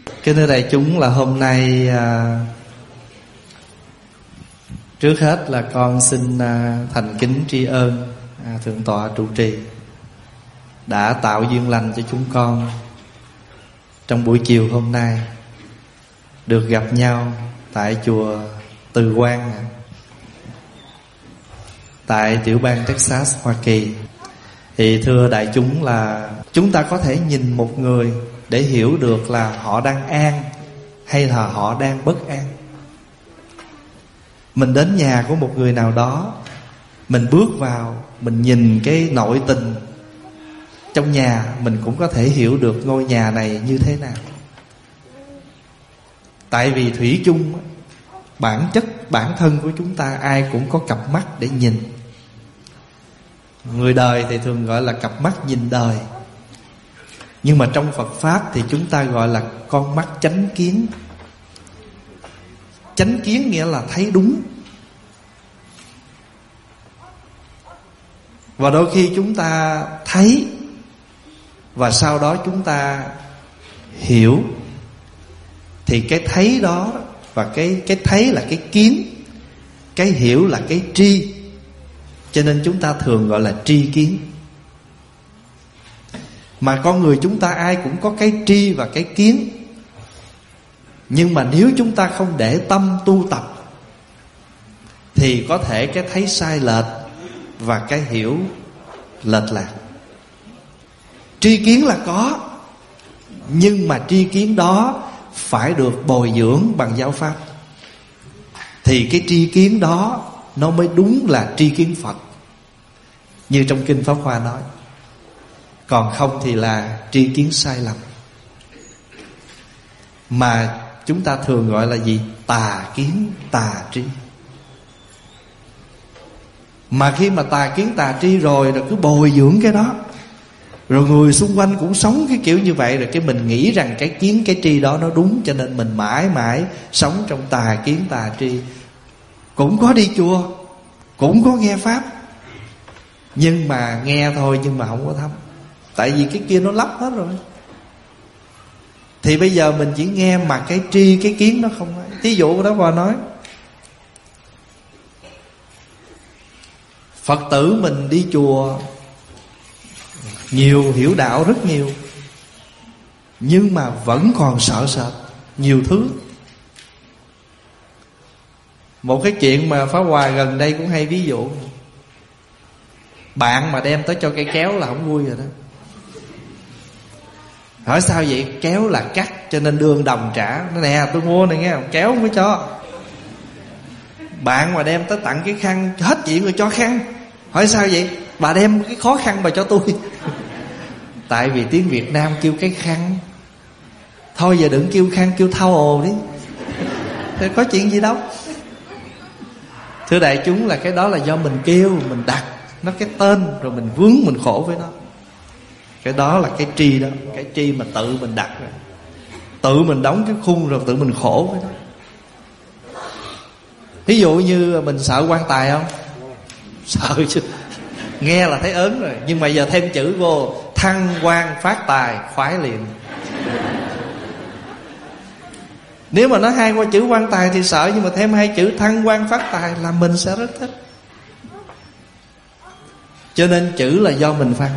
Kính thưa đại chúng, là hôm nay trước hết là con xin thành kính tri ân Thượng tọa trụ trì đã tạo duyên lành cho chúng con trong buổi chiều hôm nay được gặp nhau tại chùa Từ Quang, tại tiểu bang Texas, Hoa Kỳ. Thì thưa đại chúng, là chúng ta có thể nhìn một người để hiểu được là họ đang an hay là họ đang bất an. Mình đến nhà của một người nào đó, mình bước vào, mình nhìn cái nội tình trong nhà, mình cũng có thể hiểu được ngôi nhà này như thế nào. Tại vì thủy chung, bản chất bản thân của chúng ta ai cũng có cặp mắt để nhìn. Người đời thì thường gọi là cặp mắt nhìn đời, nhưng mà trong Phật Pháp thì chúng ta gọi là con mắt chánh kiến. Chánh kiến nghĩa là thấy đúng. Và đôi khi chúng ta thấy và sau đó chúng ta hiểu, thì cái thấy đó và cái thấy là cái kiến, cái hiểu là cái tri. Cho nên chúng ta thường gọi là tri kiến. Mà con người chúng ta ai cũng có cái tri và cái kiến. Nhưng mà nếu chúng ta không để tâm tu tập thì có thể cái thấy sai lệch và cái hiểu lệch lạc. Tri kiến là có, nhưng mà tri kiến đó phải được bồi dưỡng bằng giáo pháp, thì cái tri kiến đó nó mới đúng là tri kiến Phật, như trong Kinh Pháp Hoa nói. Còn không thì là tri kiến sai lầm, mà chúng ta thường gọi là gì? Tà kiến, tà tri. Mà khi mà tà kiến tà tri rồi cứ bồi dưỡng cái đó, rồi người xung quanh cũng sống cái kiểu như vậy, rồi cái mình nghĩ rằng cái kiến cái tri đó nó đúng, cho nên mình mãi mãi sống trong tà kiến tà tri. Cũng có đi chùa, cũng có nghe Pháp, nhưng mà nghe thôi nhưng mà không có thấm. Tại vì cái kia nó lắp hết rồi. Thì bây giờ mình chỉ nghe mà cái tri cái kiến nó không ấy. Thí dụ đó Hòa nói, Phật tử mình đi chùa nhiều, hiểu đạo rất nhiều, nhưng mà vẫn còn sợ sệt nhiều thứ. Một cái chuyện mà Pháp Hòa gần đây cũng hay ví dụ, bạn mà đem tới cho cây kéo là không vui rồi đó. Hỏi sao vậy? Kéo là cắt cho nên đương đồng trả. Nó nè tôi mua này nghe, kéo không có cho. Bạn mà đem tới tặng cái khăn, hết chuyện rồi cho khăn. Hỏi sao vậy? Bà đem cái khó khăn bà cho tôi. Tại vì tiếng Việt Nam kêu cái khăn. Thôi giờ đừng kêu khăn, kêu thao ồ đi. Thế có chuyện gì đâu. Thưa đại chúng, là cái đó là do mình kêu, mình đặt nó cái tên, rồi mình vướng mình khổ với nó. Cái đó là cái tri đó. Cái tri mà tự mình đặt rồi, tự mình đóng cái khung rồi tự mình khổ với nó. Ví dụ như mình sợ quan tài không? Sợ chứ. Nghe là thấy ớn rồi. Nhưng mà giờ thêm chữ vô, thăng quan phát tài, khoái liền. Nếu mà nói hai qua chữ quan tài thì sợ, nhưng mà thêm hai chữ thăng quan phát tài là mình sẽ rất thích. Cho nên chữ là do mình phân.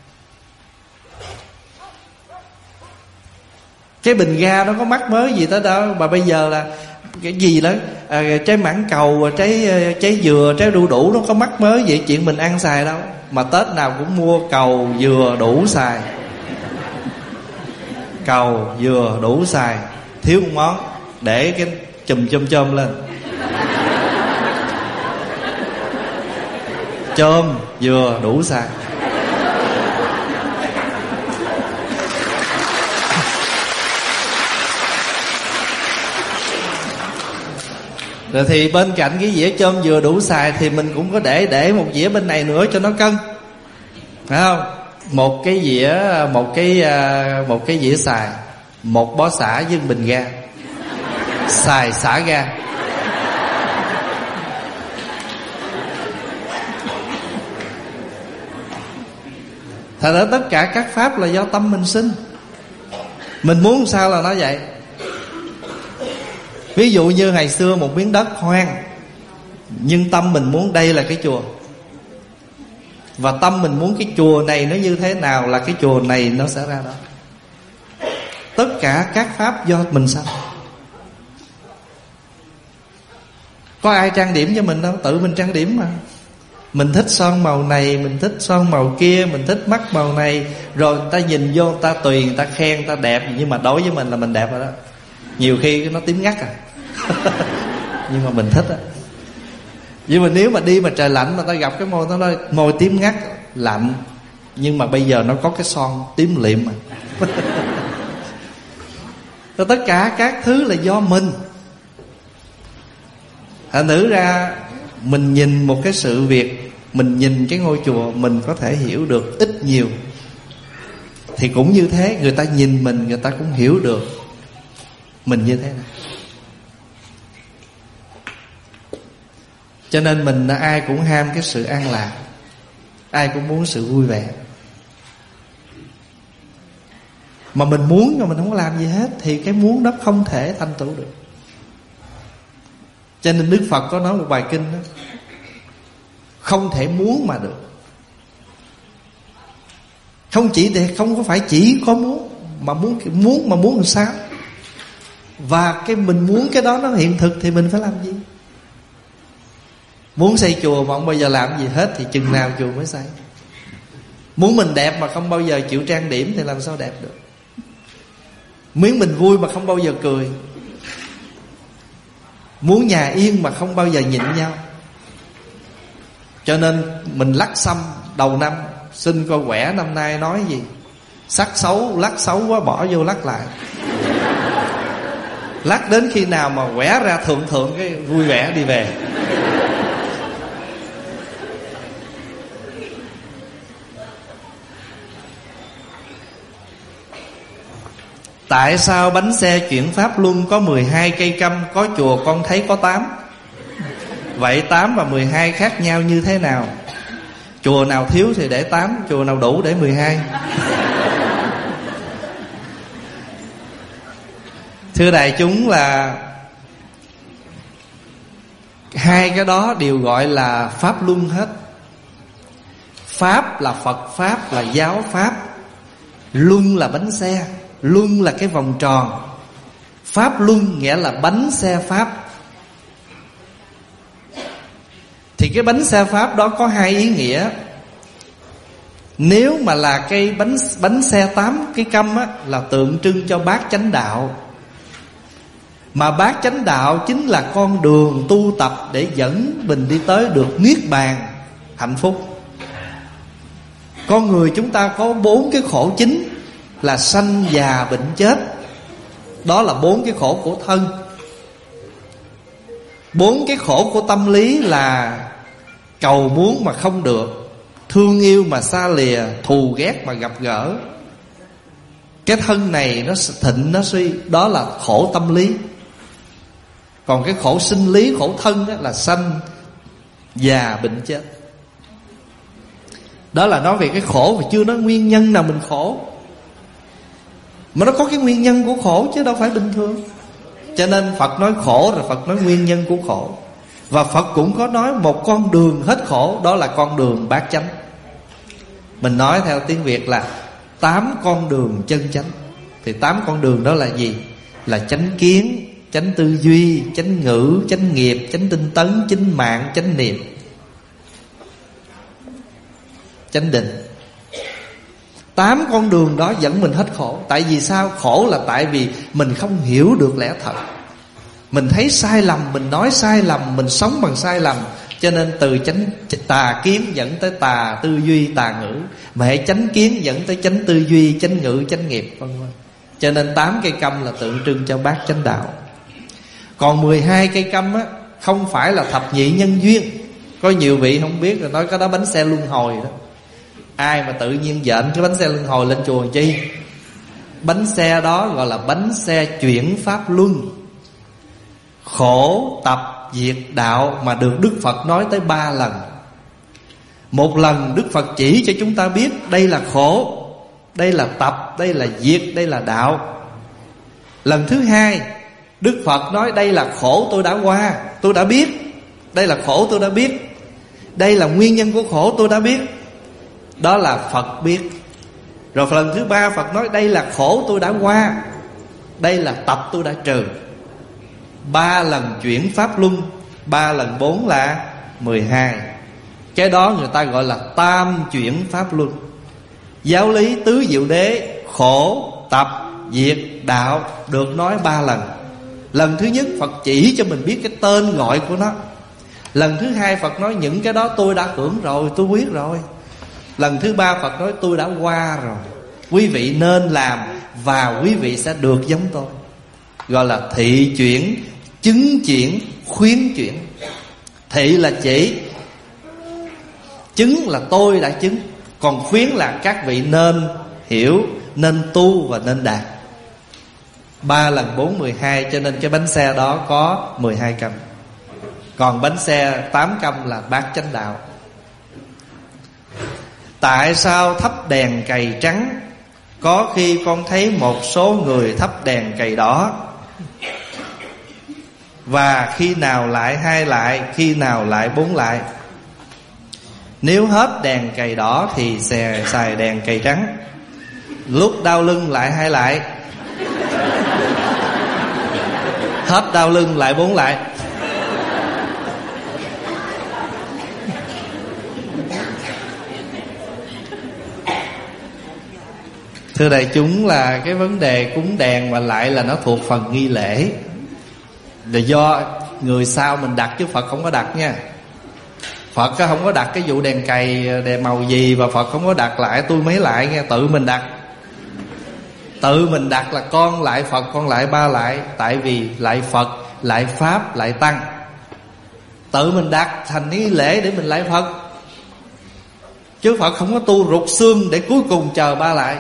Cái bình ga nó có mắc mới gì tới đâu. Mà bây giờ là cái gì đó trái mãng cầu, trái dừa, trái đu đủ nó có mắc mới vậy, chuyện mình ăn xài đâu. Mà Tết nào cũng mua cầu, dừa, đủ xài. Cầu, dừa, đủ xài. Thiếu một món, để cái chùm lên. Chôm, dừa, đủ xài. Rồi thì bên cạnh cái dĩa chôm dừa đủ xài thì mình cũng có để một dĩa bên này nữa cho nó cân, phải không? Một cái dĩa xài, một bó xả với bình ga. Xài xả ga. Thật ra tất cả các pháp là do tâm mình sinh. Mình muốn sao là nó vậy. Ví dụ như ngày xưa một miếng đất hoang, nhưng tâm mình muốn đây là cái chùa, và tâm mình muốn cái chùa này nó như thế nào là cái chùa này nó sẽ ra đó. Tất cả các pháp do mình sanh. Có ai trang điểm cho mình đâu, tự mình trang điểm mà. Mình thích son màu này, mình thích son màu kia, mình thích mắt màu này, rồi người ta nhìn vô, người ta tùy, người ta khen, người ta đẹp, nhưng mà đối với mình là mình đẹp rồi đó. Nhiều khi nó tím ngắt à nhưng mà mình thích á. Nhưng mà nếu mà đi mà trời lạnh mà ta gặp cái môi nó nói môi tím ngắt lạnh, nhưng mà bây giờ nó có cái son tím liệm mà tất cả các thứ là do mình. Thành thử ra mình nhìn một cái sự việc, mình nhìn cái ngôi chùa, mình có thể hiểu được ít nhiều. Thì cũng như thế, người ta nhìn mình, người ta cũng hiểu được mình như thế nào. Cho nên mình ai cũng ham cái sự an lạc, ai cũng muốn sự vui vẻ. Mà mình muốn mà mình không làm gì hết thì cái muốn đó không thể thành tựu được. Cho nên Đức Phật có nói một bài kinh đó, không thể muốn mà được. Không có phải chỉ có muốn, mà muốn làm sao? Và cái mình muốn cái đó nó hiện thực thì mình phải làm gì? Muốn xây chùa mà không bao giờ làm gì hết thì chừng nào chùa mới xây? Muốn mình đẹp mà không bao giờ chịu trang điểm thì làm sao đẹp được? Muốn mình vui mà không bao giờ cười. Muốn nhà yên mà không bao giờ nhịn nhau. Cho nên mình lắc xăm đầu năm, xin coi quẻ năm nay nói gì. Sắc xấu, lắc xấu quá bỏ vô lắc lại. Lắc đến khi nào mà quẻ ra thượng cái vui vẻ đi về. Tại sao bánh xe chuyển Pháp Luân có 12 cây câm, có chùa con thấy có 8? Vậy 8 và 12 khác nhau như thế nào? Chùa nào thiếu thì để 8, chùa nào đủ để 12. Thưa đại chúng, là hai cái đó đều gọi là Pháp Luân hết. Pháp là Phật Pháp, là giáo Pháp. Luân là bánh xe, luân là cái vòng tròn. Pháp luân nghĩa là bánh xe Pháp. Thì cái bánh xe Pháp đó có hai ý nghĩa. Nếu mà là cái bánh xe 8 cái câm á, là tượng trưng cho bát chánh đạo. Mà bát chánh đạo chính là con đường tu tập để dẫn mình đi tới được niết bàn, hạnh phúc. Con người chúng ta có 4 cái khổ chính là sanh, già, bệnh, chết. Đó là 4 cái khổ của thân. 4 cái khổ của tâm lý là cầu muốn mà không được, thương yêu mà xa lìa, thù ghét mà gặp gỡ. Cái thân này nó thịnh nó suy, đó là khổ tâm lý. Còn cái khổ sinh lý, khổ thân đó là sanh, già, bệnh, chết. Đó là nói về cái khổ, và chưa nói nguyên nhân nào mình khổ. Mà nó có cái nguyên nhân của khổ chứ đâu phải bình thường. Cho nên Phật nói khổ rồi Phật nói nguyên nhân của khổ. Và Phật cũng có nói một con đường hết khổ, đó là con đường bát chánh. Mình nói theo tiếng Việt là 8 con đường chân chánh. Thì 8 con đường đó là gì? Là chánh kiến, chánh tư duy, chánh ngữ, chánh nghiệp, chánh tinh tấn, chánh mạng, chánh niệm, chánh định. 8 con đường đó dẫn mình hết khổ. Tại vì sao? Khổ là tại vì mình không hiểu được lẽ thật. Mình thấy sai lầm, mình nói sai lầm, mình sống bằng sai lầm. Cho nên từ tà kiến dẫn tới tà tư duy, tà ngữ. Mà hệ chánh kiến dẫn tới chánh tư duy, chánh ngữ, chánh nghiệp, vân vân. Cho nên 8 cây câm là tượng trưng cho bát chánh đạo. Còn 12 cây câm á, không phải là thập nhị nhân duyên. Có nhiều vị không biết rồi nói cái đó bánh xe luân hồi đó. Ai mà tự nhiên dện cái bánh xe luân hồi lên chùa làm chi? Bánh xe đó gọi là bánh xe chuyển Pháp Luân. Khổ tập diệt đạo mà được Đức Phật nói tới 3 lần. Một lần Đức Phật chỉ cho chúng ta biết đây là khổ, đây là tập, đây là diệt, đây là đạo. Lần thứ hai Đức Phật nói đây là khổ tôi đã qua, tôi đã biết. Đây là khổ tôi đã biết. Đây là nguyên nhân của khổ tôi đã biết. Đó là Phật biết. Rồi lần thứ ba Phật nói đây là khổ tôi đã qua, đây là tập tôi đã trừ. 3 lần chuyển pháp luân, 3 lần 4 là 12. Cái đó người ta gọi là tam chuyển pháp luân. Giáo lý tứ diệu đế, khổ, tập, diệt, đạo được nói 3 lần. Lần thứ nhất Phật chỉ cho mình biết cái tên gọi của nó. Lần thứ hai Phật nói những cái đó tôi đã hưởng rồi, tôi biết rồi. Lần thứ ba Phật nói tôi đã qua rồi, quý vị nên làm và quý vị sẽ được giống tôi. Gọi là thị chuyển, chứng chuyển, khuyến chuyển. Thị là chỉ, chứng là tôi đã chứng, còn khuyến là các vị nên hiểu, nên tu và nên đạt. 3 lần 4 12, cho nên cái bánh xe đó có 12 câm. Còn bánh xe 8 câm là bát chánh đạo. Tại sao thắp đèn cầy trắng, có khi con thấy một số người thắp đèn cầy đỏ? Và khi nào lại 2 lại, khi nào lại 4 lại? Nếu hết đèn cầy đỏ thì xài đèn cầy trắng. Lúc đau lưng lại 2 lại, hết đau lưng lại 4 lại. Thưa đại chúng, là cái vấn đề cúng đèn và lại là nó thuộc phần nghi lễ, là do người sau mình đặt chứ Phật không có đặt nha. Phật không có đặt cái vụ đèn cầy đèn màu gì, và Phật không có đặt lại tôi mấy lại nghe, tự mình đặt. Tự mình đặt là con lại Phật, con lại ba lại. Tại vì lại Phật, lại Pháp, lại Tăng. Tự mình đặt thành nghi lễ để mình lại Phật. Chứ Phật không có tu rụt xương để cuối cùng chờ ba lại.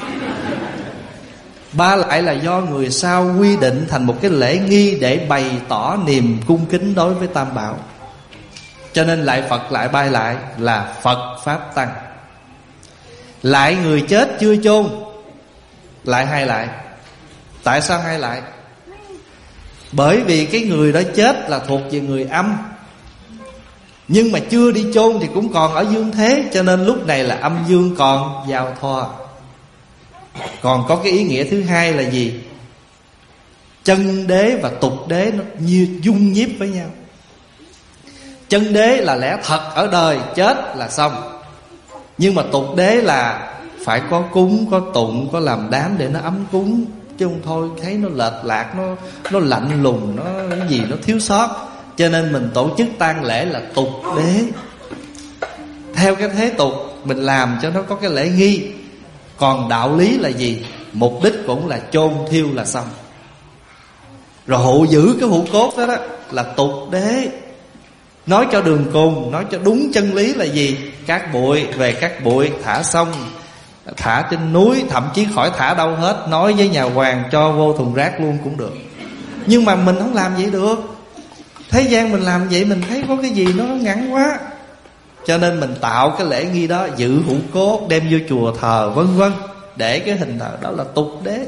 Ba lại là do người sau quy định thành một cái lễ nghi để bày tỏ niềm cung kính đối với Tam Bảo. Cho nên lại Phật, lại ba lại là Phật, Pháp, Tăng. Lại người chết chưa chôn, lại 2 lại. Tại sao 2 lại? Bởi vì cái người đó chết là thuộc về người âm, nhưng mà chưa đi chôn thì cũng còn ở dương thế, cho nên lúc này là âm dương còn giao thoa. Còn có cái ý nghĩa thứ hai là gì? Chân đế và tục đế nó như dung nhiếp với nhau. Chân đế là lẽ thật ở đời, chết là xong. Nhưng mà tục đế là phải có cúng, có tụng, có làm đám để nó ấm cúng. Chứ không thôi thấy nó lệch lạc, nó lạnh lùng, nó cái gì nó thiếu sót. Cho nên mình tổ chức tang lễ là tục đế, theo cái thế tục mình làm cho nó có cái lễ nghi. Còn đạo lý là gì? Mục đích cũng là chôn thiêu là xong. Rồi hộ giữ cái hũ cốt đó, là tục đế. Nói cho đường cùng, nói cho đúng chân lý là gì? Các bụi, về các bụi thả xong, thả trên núi, thậm chí khỏi thả đâu hết. Nói với nhà hoàng cho vô thùng rác luôn cũng được. Nhưng mà mình không làm vậy được. Thế gian mình làm vậy mình thấy có cái gì nó ngắn quá. Cho nên mình tạo cái lễ nghi đó, giữ hũ cốt, đem vô chùa thờ vân vân, để cái hình thờ đó là tục đế,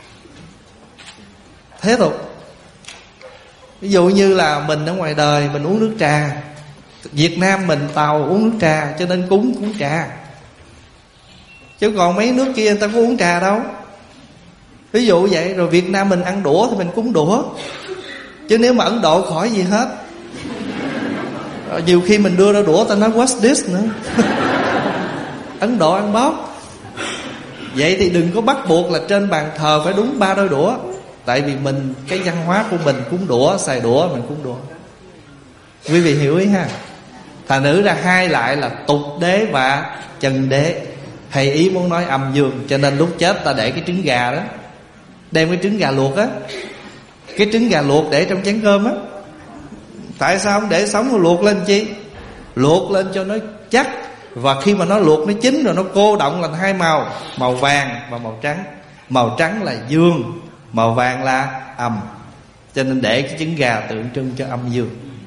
thế tục. Ví dụ như là mình ở ngoài đời mình uống nước trà. Việt Nam mình Tàu uống nước trà, cho nên cúng trà. Chứ còn mấy nước kia người ta có uống trà đâu. Ví dụ vậy. Rồi Việt Nam mình ăn đũa thì mình cúng đũa. Chứ nếu mà Ấn Độ khỏi gì hết. Nhiều khi mình đưa ra đũa ta nói what's this nữa. Ấn Độ ăn bóp. Vậy thì đừng có bắt buộc là trên bàn thờ phải đúng 3 đôi đũa. Tại vì mình, cái văn hóa của mình cúng đũa, xài đũa, mình cúng đũa. Quý vị hiểu ý ha. Thành nữ ra 2 lại là tục đế và chân đế. Hay ý muốn nói âm dương. Cho nên lúc chết ta để cái trứng gà đó, đem cái trứng gà luộc á, cái trứng gà luộc để trong chén cơm á. Tại sao không để sống mà luộc lên chi? Luộc lên cho nó chắc. Và khi mà nó luộc nó chín rồi, nó cô động thành 2 màu, màu vàng và màu trắng. Màu trắng là dương, màu vàng là âm. Cho nên để cái trứng gà tượng trưng cho âm dương.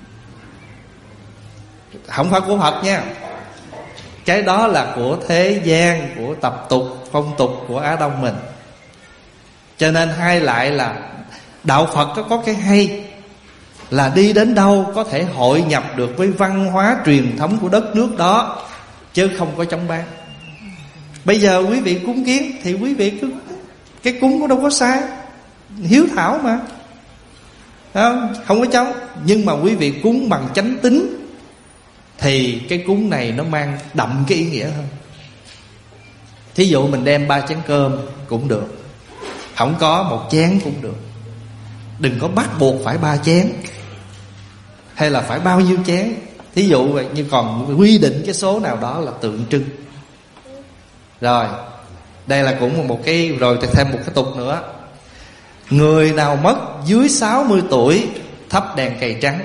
Không phải của Phật nha. Cái đó là của thế gian, của tập tục, phong tục của Á Đông mình. Cho nên 2 lại là Đạo Phật có cái hay là đi đến đâu có thể hội nhập được với văn hóa truyền thống của đất nước đó, chứ không có chống bán. Bây giờ quý vị cúng kiến thì quý vị cứ, cái cúng cũng đâu có sai, hiếu thảo mà, không có chống. Nhưng mà quý vị cúng bằng chánh tín thì cái cúng này nó mang đậm cái ý nghĩa hơn. Thí dụ mình đem 3 chén cơm cũng được, không có 1 chén cũng được. Đừng có bắt buộc phải 3 chén hay là phải bao nhiêu chén. Thí dụ vậy, nhưng còn quy định cái số nào đó là tượng trưng. Rồi, đây là cũng một cái, rồi thêm một cái tục nữa. Người nào mất dưới 60 tuổi thắp đèn cầy trắng.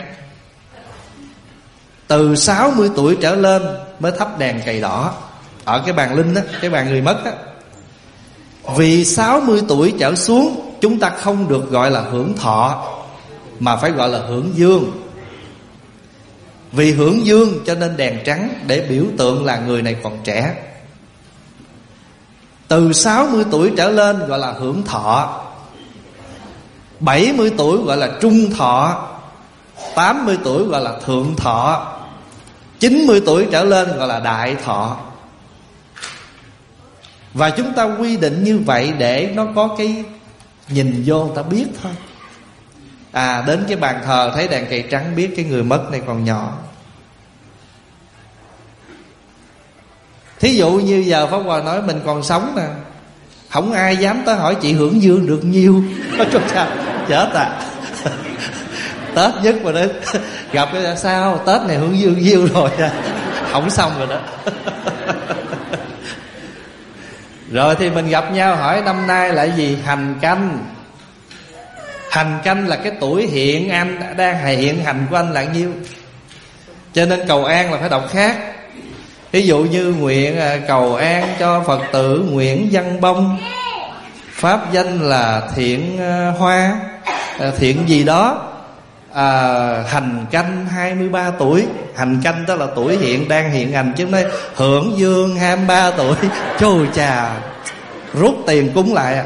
Từ 60 tuổi trở lên mới thắp đèn cầy đỏ. Ở cái bàn linh á, cái bàn người mất á. Vì 60 tuổi trở xuống chúng ta không được gọi là hưởng thọ, mà phải gọi là hưởng dương. Vì hưởng dương cho nên đèn trắng, để biểu tượng là người này còn trẻ. Từ 60 tuổi trở lên gọi là hưởng thọ, 70 tuổi gọi là trung thọ, 80 tuổi gọi là thượng thọ, 90 tuổi trở lên gọi là đại thọ. Và chúng ta quy định như vậy để nó có cái nhìn vô người ta biết thôi. Đến cái bàn thờ thấy đèn cầy trắng biết cái người mất này còn nhỏ. Thí dụ như giờ Pháp Hòa nói mình còn sống nè, không ai dám tới hỏi chị hưởng dương được nhiêu. Chết à. Tết nhất mà đến gặp cái sao Tết này hưởng dương nhiêu rồi, không xong rồi đó. Rồi thì mình gặp nhau hỏi năm nay là gì? Hành canh. Hành canh là cái tuổi hiện anh đang hiện hành của anh là nhiêu. Cho nên cầu an là phải đọc khác. Ví dụ như nguyện cầu an cho Phật tử Nguyễn Văn Bông, pháp danh là Thiện Hoa, Thiện gì đó, hành canh 23 tuổi. Hành canh đó là tuổi hiện đang hiện hành, chứ nói hưởng dương 23 tuổi. Trời chà, rút tiền cúng lại.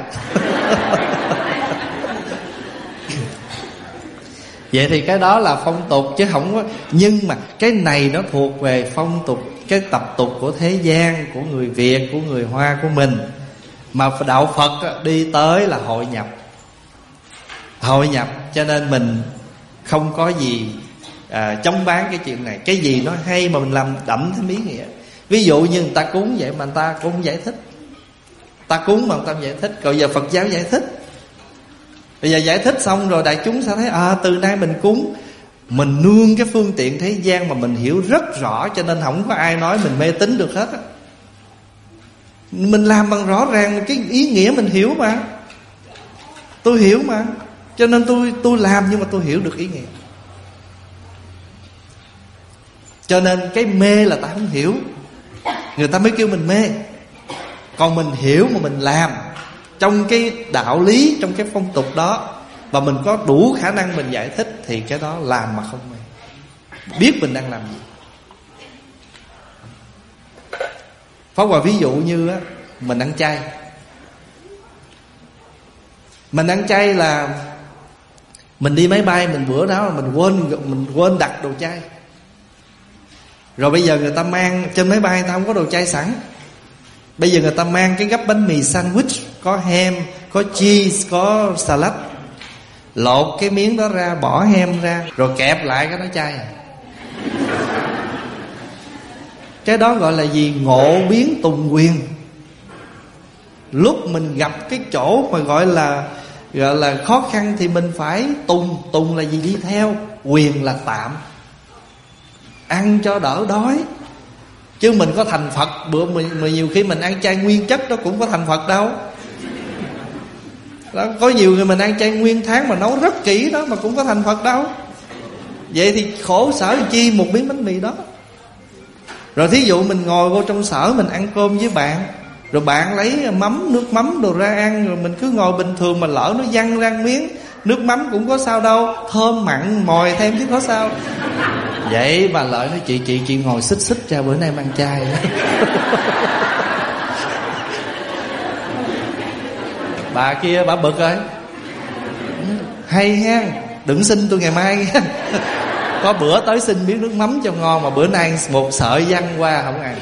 Vậy thì cái đó là phong tục chứ không có. Nhưng mà cái này nó thuộc về phong tục, cái tập tục của thế gian, của người Việt, của người Hoa của mình. Mà đạo Phật đi tới là hội nhập. Hội nhập, cho nên mình không có gì chống bán cái chuyện này. Cái gì nó hay mà mình làm đậm thêm ý nghĩa. Ví dụ như người ta cúng vậy mà người ta cũng không giải thích. Ta cúng mà người ta không giải thích. Còn giờ Phật giáo giải thích. Bây giờ giải thích xong rồi đại chúng sẽ thấy từ nay mình cúng, mình nương cái phương tiện thế gian mà mình hiểu rất rõ, cho nên không có ai nói mình mê tín được hết á. Mình làm bằng rõ ràng cái ý nghĩa mình hiểu mà. Tôi hiểu mà, cho nên tôi làm, nhưng mà tôi hiểu được ý nghĩa. Cho nên cái mê là ta không hiểu, người ta mới kêu mình mê. Còn mình hiểu mà mình làm trong cái đạo lý, trong cái phong tục đó, và mình có đủ khả năng mình giải thích, thì cái đó làm mà không mê, biết mình đang làm gì. Pháp Hòa ví dụ như á, mình ăn chay. Mình ăn chay là mình đi máy bay, mình bữa đó mình quên đặt đồ chay. Rồi bây giờ người ta mang trên máy bay, người ta không có đồ chay sẵn. Bây giờ người ta mang cái gấp bánh mì sandwich, có ham, có cheese, có salad. Lột cái miếng đó ra, bỏ ham ra, rồi kẹp lại cái nó chay. Cái đó gọi là gì? Ngộ biến tùng quyền. Lúc mình gặp cái chỗ mà gọi là khó khăn thì mình phải tùng. Tùng là gì? Đi theo. Quyền là tạm, ăn cho đỡ đói. Chứ mình có thành Phật bữa mà nhiều khi mình ăn chay nguyên chất đó cũng có thành Phật đâu đó. Có nhiều người mình ăn chay nguyên tháng mà nấu rất kỹ đó mà cũng có thành Phật đâu. Vậy thì khổ sở chi một miếng bánh mì đó. Rồi thí dụ mình ngồi vô trong sở, mình ăn cơm với bạn, rồi bạn lấy mắm, nước mắm đồ ra ăn, rồi mình cứ ngồi bình thường mà lỡ nó văng ra miếng, nước mắm cũng có sao đâu, thơm mặn mòi thêm chứ có sao. Vậy bà Lợi nói chị ngồi xích ra, bữa nay em ăn chay đó. Bà kia bà bực rồi, Hay ha, đừng xin tôi ngày mai nha. Có bữa tới xin miếng nước mắm cho ngon, mà bữa nay một sợi văng qua không ăn.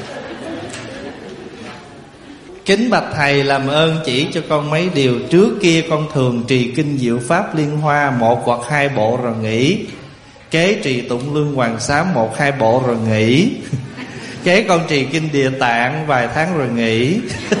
Kính bạch thầy, làm ơn chỉ cho con mấy điều. Trước kia con thường trì kinh Diệu Pháp Liên Hoa 1 hoặc 2 bộ rồi nghỉ. Kế trì Tụng Lương Hoàng Sám 1-2 bộ rồi nghỉ. Kế con trì kinh Địa Tạng vài tháng rồi nghỉ.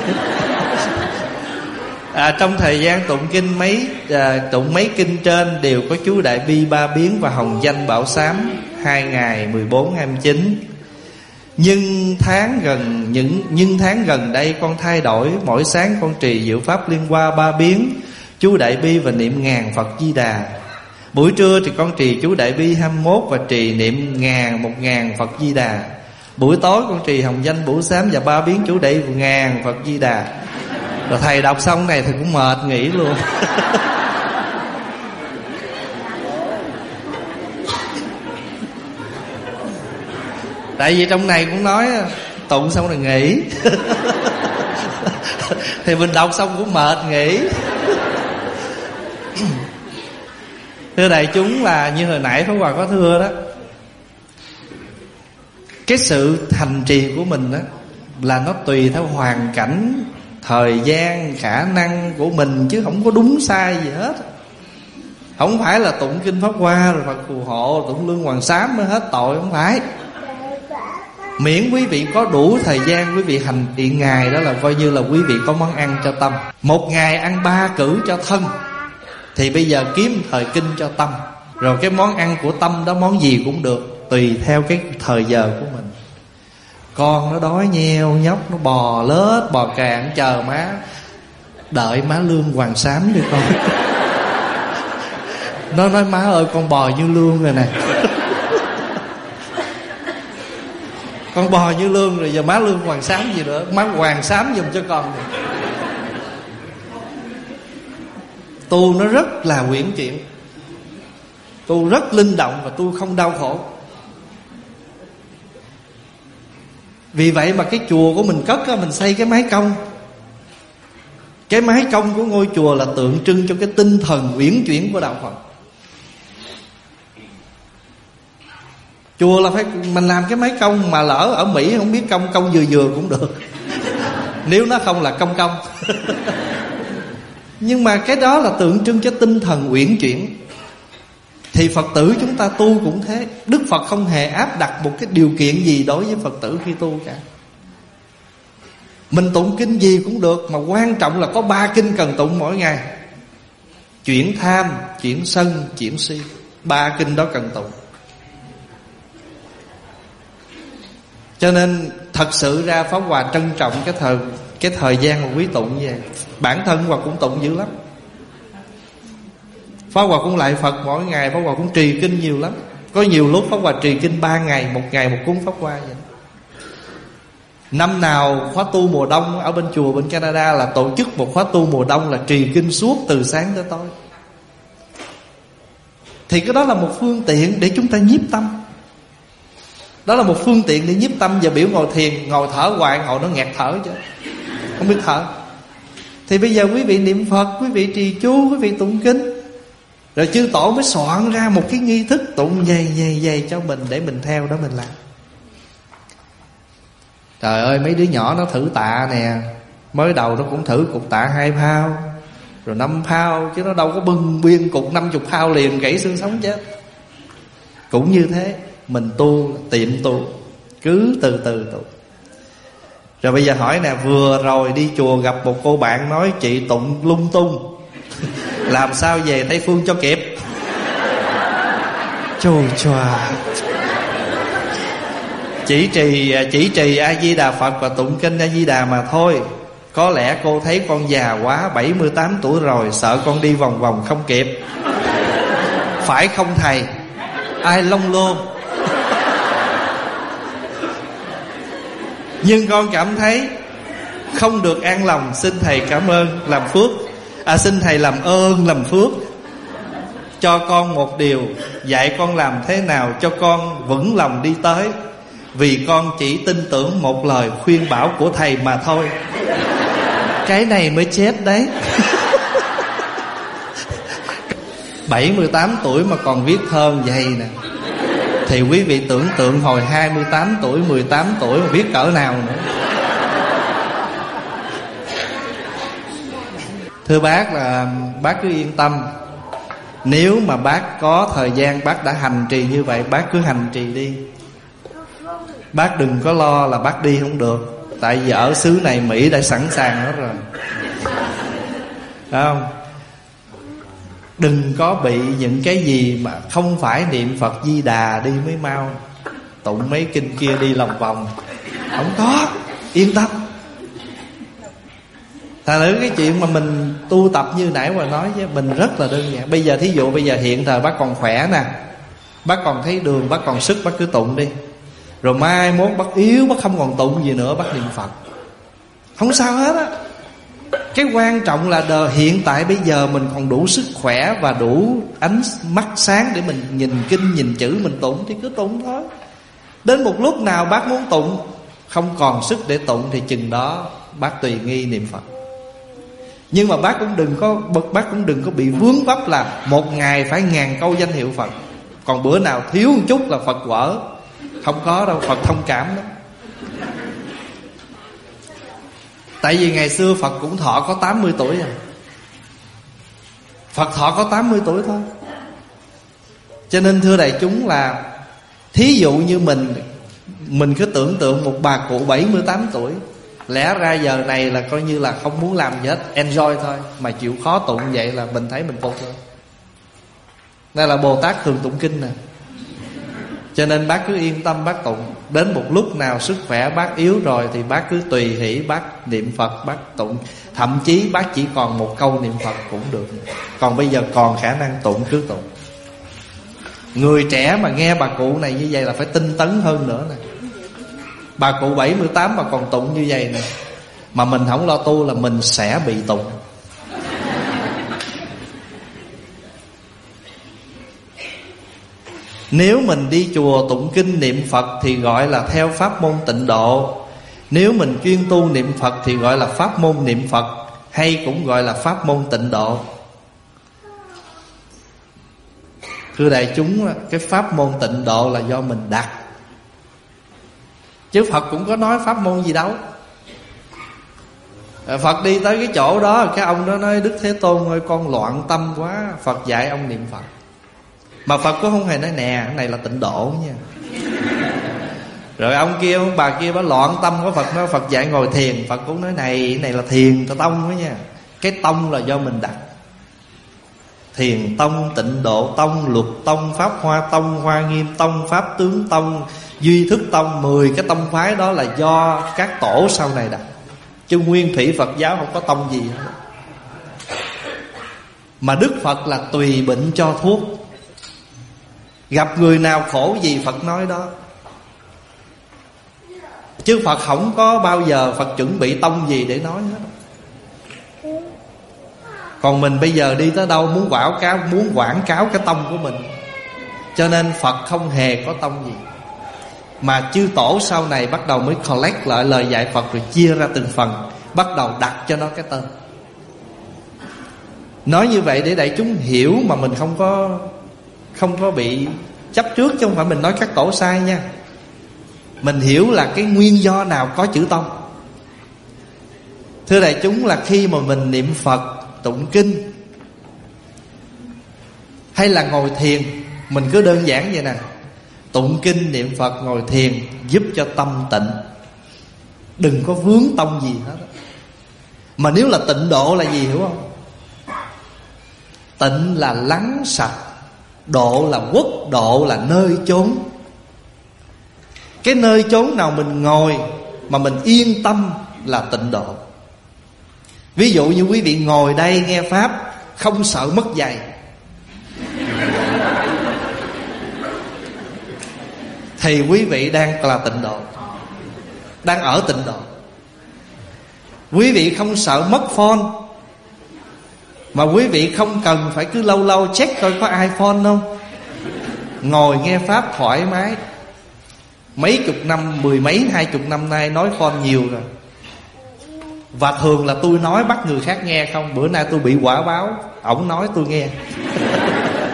Trong thời gian tụng kinh tụng mấy kinh trên đều có chú Đại Bi Ba Biến và Hồng Danh Bảo Sám 2 ngày 14-29. Nhưng tháng gần đây con thay đổi. Mỗi sáng con trì Diệu Pháp Liên Hoa 3 biến, chú Đại Bi và niệm 1000 Phật Di Đà. Buổi trưa thì con trì chú Đại Bi 21 và trì niệm 1000 Phật Di Đà. Buổi tối con trì Hồng Danh Bảo Sám và 3 biến chú Đại Bi 1000 Phật Di Đà. Rồi thầy đọc xong này thì cũng mệt nghỉ luôn. Tại vì trong này cũng nói tụng xong rồi nghỉ. Thì mình đọc xong cũng mệt nghỉ. Thưa đại chúng, là như hồi nãy Pháp Hòa có thưa đó, cái sự hành trì của mình đó là nó tùy theo hoàn cảnh, thời gian, khả năng của mình, chứ không có đúng sai gì hết. Không phải là tụng kinh Pháp Hoa rồi Phật phù hộ, tụng Lương Hoàng Sám mới hết tội, không phải. Miễn quý vị có đủ thời gian quý vị hành trì ngày, đó là coi như là quý vị có món ăn cho tâm. Một ngày ăn 3 cữ cho thân, thì bây giờ kiếm thời kinh cho tâm. Rồi cái món ăn của tâm đó món gì cũng được, tùy theo cái thời giờ của mình. Con nó đói nheo nhóc, nó bò lết bò càng, chờ má, đợi má Lương Hoàng Sám đi con. Nó nói má ơi con bò như lương rồi nè. Con bò như lương rồi, giờ má Lương Hoàng Sám gì nữa, má Hoàng Sám giùm cho con này. Tu nó rất là uyển chuyển, tu rất linh động và tu không đau khổ. Vì vậy mà cái chùa của mình cất á, mình xây cái mái cong. Cái mái cong của ngôi chùa là tượng trưng cho cái tinh thần uyển chuyển của đạo Phật. Chùa là phải mình làm cái mái cong, mà lỡ ở Mỹ không biết cong vừa cũng được. Nếu nó không là cong. Nhưng mà cái đó là tượng trưng cho tinh thần uyển chuyển. Thì Phật tử chúng ta tu cũng thế. Đức Phật không hề áp đặt một cái điều kiện gì đối với Phật tử khi tu cả. Mình tụng kinh gì cũng được, mà quan trọng là có 3 kinh cần tụng mỗi ngày: chuyển tham, chuyển sân, chuyển si. 3 kinh đó cần tụng. Cho nên thật sự ra Pháp Hòa trân trọng cái thời gian mà quý tụng như vậy. Bản thân Hòa cũng tụng dữ lắm. Pháp Hòa cũng lại Phật mỗi ngày, Pháp Hòa cũng trì kinh nhiều lắm. Có nhiều lúc Pháp Hòa trì kinh 3 ngày, 1 ngày 1 cuốn Pháp Hoa vậy. Năm nào khóa tu mùa đông ở bên chùa bên Canada là tổ chức một khóa tu mùa đông là trì kinh suốt từ sáng tới tối. Thì cái đó là một phương tiện để chúng ta nhiếp tâm. Đó là một phương tiện để nhiếp tâm. Giờ biểu ngồi thiền, ngồi thở hoài, ngồi nó nghẹt thở chứ không biết thở. Thì bây giờ quý vị niệm Phật, quý vị trì chú, quý vị tụng kinh, rồi chư tổ mới soạn ra một cái nghi thức tụng dày cho mình, để mình theo đó mình làm. Trời ơi, mấy đứa nhỏ nó thử tạ nè, mới đầu nó cũng thử cục tạ 2 phao, rồi 5 phao, chứ nó đâu có bưng biên cục 50 phao liền gãy xương sống chết. Cũng như thế, mình tu, tiệm tu, cứ từ từ tu. Rồi bây giờ hỏi nè, vừa rồi đi chùa gặp một cô bạn nói chị tụng lung tung, làm sao về Tây Phương cho kịp? Chù chòa. Chỉ trì A Di Đà Phật và tụng kinh A Di Đà mà thôi. Có lẽ cô thấy con già quá, 78 tuổi rồi, sợ con đi vòng vòng không kịp. Phải không thầy? Ai lông lô. Nhưng con cảm thấy không được an lòng, xin thầy cảm ơn làm phước. Xin thầy làm ơn làm phước cho con một điều, dạy con làm thế nào cho con vững lòng đi tới. Vì con chỉ tin tưởng một lời khuyên bảo của thầy mà thôi. Cái này mới chết đấy. 78 tuổi mà còn viết thơ vậy nè, thì quý vị tưởng tượng hồi 28 tuổi, 18 tuổi mà biết cỡ nào nữa. Thưa bác là bác cứ yên tâm. Nếu mà bác có thời gian, bác đã hành trì như vậy, bác cứ hành trì đi. Bác đừng có lo là bác đi không được. Tại vì ở xứ này Mỹ đã sẵn sàng hết rồi, phải không? Đừng có bị những cái gì mà không phải niệm Phật Di Đà đi mới mau, tụng mấy kinh kia đi lòng vòng. Không có, yên tâm. Thật nữ cái chuyện mà mình tu tập như nãy mà nói với mình rất là đơn giản. Bây giờ thí dụ bây giờ hiện thời bác còn khỏe nè, bác còn thấy đường, bác còn sức, bác cứ tụng đi. Rồi mai mốt bác yếu, bác không còn tụng gì nữa, bác niệm Phật, không sao hết á. Cái quan trọng là hiện tại bây giờ mình còn đủ sức khỏe và đủ ánh mắt sáng để mình nhìn kinh, nhìn chữ, mình tụng thì cứ tụng thôi. Đến một lúc nào bác muốn tụng, không còn sức để tụng thì chừng đó bác tùy nghi niệm Phật. Nhưng mà bác cũng đừng có bị vướng vấp là một ngày phải 1000 câu danh hiệu Phật, còn bữa nào thiếu một chút là Phật quở. Không có đâu, Phật thông cảm lắm. Tại vì ngày xưa Phật cũng thọ có 80 tuổi rồi. Phật thọ có 80 tuổi thôi. Cho nên thưa đại chúng là, thí dụ như mình cứ tưởng tượng một bà cụ 78 tuổi, lẽ ra giờ này là coi như là không muốn làm gì hết, enjoy thôi, mà chịu khó tụng vậy là mình thấy mình phục rồi. Đây là Bồ Tát thường tụng kinh nè. Cho nên bác cứ yên tâm bác tụng. Đến một lúc nào sức khỏe bác yếu rồi thì bác cứ tùy hỷ bác niệm Phật, bác tụng. Thậm chí bác chỉ còn một câu niệm Phật cũng được. Còn bây giờ còn khả năng tụng cứ tụng. Người trẻ mà nghe bà cụ này như vậy là phải tinh tấn hơn nữa nè. Bà cụ 78 mà còn tụng như vậy nè, mà mình không lo tu là mình sẽ bị tụng. Nếu mình đi chùa tụng kinh niệm Phật thì gọi là theo pháp môn tịnh độ. Nếu mình chuyên tu niệm Phật thì gọi là pháp môn niệm Phật, hay cũng gọi là pháp môn tịnh độ. Thưa đại chúng, cái pháp môn tịnh độ là do mình đặt, chứ Phật cũng có nói pháp môn gì đâu. Phật đi tới cái chỗ đó, cái ông đó nói: Đức Thế Tôn ơi, con loạn tâm quá. Phật dạy ông niệm Phật. Mà Phật cũng không hề nói nè, cái này là tịnh độ nha. Rồi ông kia, ông bà kia bà loạn tâm của Phật, nói Phật dạy ngồi thiền. Phật cũng nói này là thiền tông đó nha. Cái tông là do mình đặt. Thiền tông, tịnh độ tông, luật tông, pháp hoa tông, hoa nghiêm tông, pháp tướng tông, duy thức tông. 10 cái tông phái đó là do các tổ sau này đặt, chứ nguyên thủy Phật giáo không có tông gì hết. Mà Đức Phật là tùy bệnh cho thuốc. Gặp người nào khổ gì Phật nói đó. Chứ Phật không có bao giờ Phật chuẩn bị tông gì để nói hết. Còn mình bây giờ đi tới đâu muốn quảng cáo cái tông của mình. Cho nên Phật không hề có tông gì. Mà chư tổ sau này bắt đầu mới collect lại lời dạy Phật, rồi chia ra từng phần, bắt đầu đặt cho nó cái tên. Nói như vậy để đại chúng hiểu mà mình không có bị chấp trước, chứ không phải mình nói các tổ sai nha. Mình hiểu là cái nguyên do nào có chữ tông. Thưa đại chúng, là khi mà mình niệm Phật, tụng kinh hay là ngồi thiền, mình cứ đơn giản vậy nè: tụng kinh, niệm Phật, ngồi thiền giúp cho tâm tịnh, đừng có vướng tông gì hết. Mà nếu là tịnh độ là gì hiểu không? Tịnh là lắng sạch, độ là quốc, độ là nơi chốn. Cái nơi chốn nào mình ngồi mà mình yên tâm là tịnh độ. Ví dụ như quý vị ngồi đây nghe pháp không sợ mất giày, thì quý vị đang là tịnh độ, đang ở tịnh độ. Quý vị không sợ mất phone, mà quý vị không cần phải cứ lâu lâu check coi có iPhone không. Ngồi nghe pháp thoải mái. Mấy chục năm, 10 mấy 20 năm nay nói phone nhiều rồi. Và thường là tôi nói bắt người khác nghe không. Bữa nay tôi bị quả báo, ổng nói tôi nghe.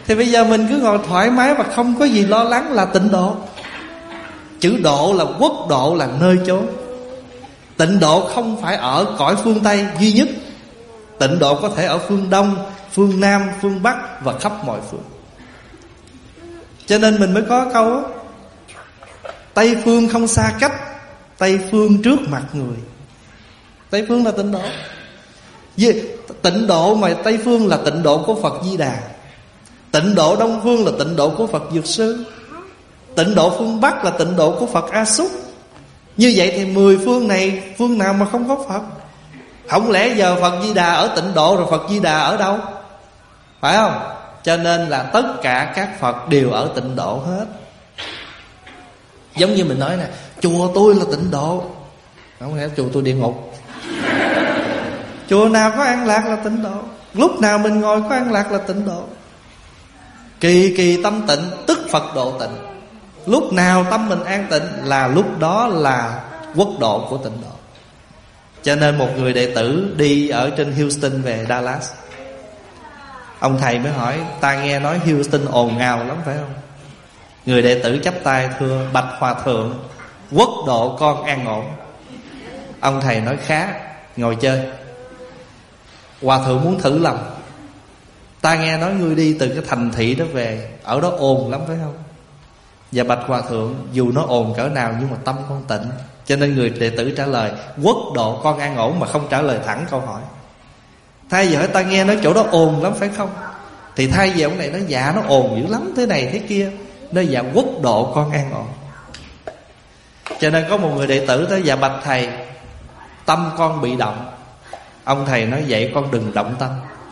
Thì bây giờ mình cứ ngồi thoải mái và không có gì lo lắng là tịnh độ. Chữ độ là quốc độ, là nơi chốn. Tịnh độ không phải ở cõi phương Tây duy nhất. Tịnh độ có thể ở phương Đông, phương Nam, phương Bắc và khắp mọi phương. Cho nên mình mới có câu đó, Tây phương không xa cách, Tây phương trước mặt người. Tây phương là tịnh độ. Tịnh độ mà Tây phương là tịnh độ của Phật Di Đà. Tịnh độ Đông phương là tịnh độ của Phật Dược Sư. Tịnh độ phương Bắc là tịnh độ của Phật A Xúc. Như vậy thì 10 phương này, phương nào mà không có Phật? Không lẽ giờ Phật Di Đà ở tịnh độ rồi Phật Di Đà ở đâu? Phải không? Cho nên là tất cả các Phật đều ở tịnh độ hết. Giống như mình nói nè, chùa tôi là tịnh độ. Không lẽ chùa tôi địa ngục? Chùa nào có an lạc là tịnh độ. Lúc nào mình ngồi có an lạc là tịnh độ. Kỳ kỳ tâm tịnh tức Phật độ tịnh. Lúc nào tâm mình an tịnh là lúc đó là quốc độ của tịnh độ. Cho nên một người đệ tử đi ở trên Houston về Dallas, ông thầy mới hỏi, ta nghe nói Houston ồn ào lắm phải không? Người đệ tử chắp tay thưa, bạch hòa thượng, quốc độ con an ổn. Ông thầy nói khá, ngồi chơi. Hòa thượng muốn thử lòng, ta nghe nói ngươi đi từ cái thành thị đó về, ở đó ồn lắm phải không? Và bạch hòa thượng, dù nó ồn cỡ nào nhưng mà tâm con tịnh. Cho nên người đệ tử trả lời, quốc độ con an ổn, mà không trả lời thẳng câu hỏi. Thay vì hỏi ta nghe nói chỗ đó ồn lắm phải không, thì thay vì ông này nói dạ nó ồn dữ lắm thế này thế kia, nói dạ quốc độ con an ổn. Cho nên có một người đệ tử tới, dạ bạch thầy, tâm con bị động. Ông thầy nói vậy con đừng động tâm.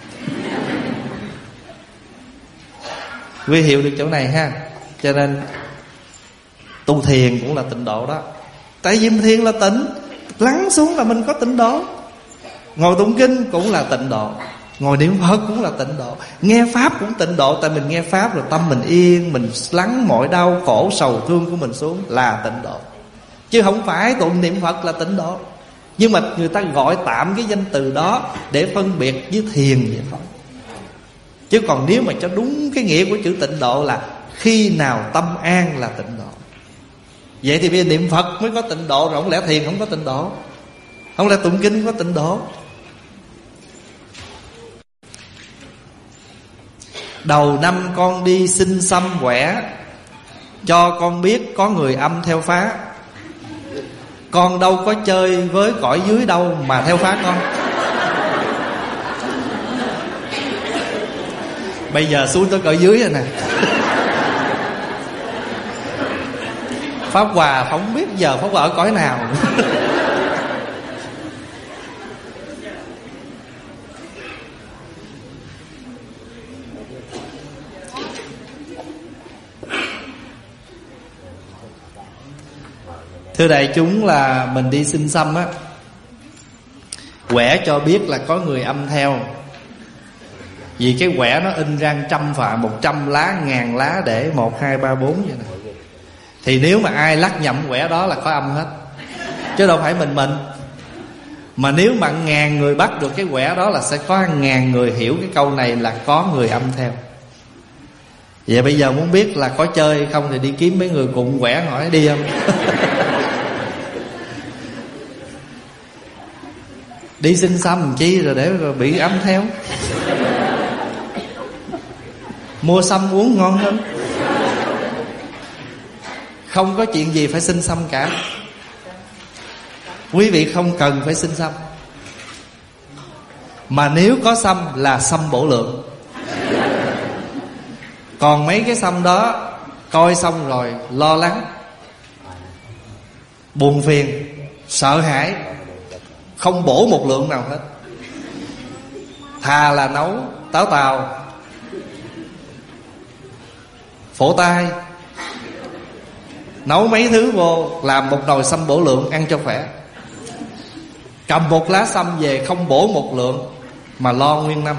Quý hiểu được chỗ này ha. Cho nên tu thiền cũng là tịnh độ đó. Tại vì thiền là tịnh, lắng xuống là mình có tịnh độ. Ngồi tụng kinh cũng là tịnh độ, ngồi niệm Phật cũng là tịnh độ, nghe Pháp cũng tịnh độ. Tại mình nghe Pháp rồi tâm mình yên, mình lắng mọi đau khổ sầu thương của mình xuống là tịnh độ. Chứ không phải tụng niệm Phật là tịnh độ. Nhưng mà người ta gọi tạm cái danh từ đó để phân biệt với thiền vậy thôi. Chứ còn nếu mà cho đúng cái nghĩa của chữ tịnh độ là khi nào tâm an là tịnh độ. Vậy thì bây giờ niệm Phật mới có tịnh độ, rồi không lẽ thiền không có tịnh độ? Không lẽ tụng kinh có tịnh độ? Đầu năm con đi xin xăm quẻ, cho con biết có người âm theo phá. Con đâu có chơi với cõi dưới đâu mà theo phá con. Bây giờ xuống tới cõi dưới rồi nè. Pháp Hòa không biết giờ Pháp Hòa ở cõi nào. Thưa đại chúng, là mình đi xin xăm á, quẻ cho biết là có người âm theo. Vì cái quẻ nó in ra 100 phạ, 100 lá, 1000 lá để 1, 2, 3, 4 vậy nè. Thì nếu mà ai lắc nhầm quẻ đó là có âm hết, chứ đâu phải mình. Mà nếu mà 1000 người bắt được cái quẻ đó là sẽ có 1000 người hiểu cái câu này là có người âm theo. Vậy bây giờ muốn biết là có chơi hay không thì đi kiếm mấy người cùng quẻ hỏi đi không. Đi xin xăm chi rồi để rồi bị âm theo. Mua xăm uống ngon hơn. Không có chuyện gì phải xin xăm cả. Quý vị không cần phải xin xăm. Mà nếu có xăm là xăm bổ lượng. Còn mấy cái xăm đó coi xong rồi lo lắng, buồn phiền, sợ hãi, không bổ một lượng nào hết. Thà là nấu táo tàu, phổ tai, nấu mấy thứ vô, làm một nồi sâm bổ lượng ăn cho khỏe. Cầm một lá sâm về không bổ một lượng mà lo nguyên năm.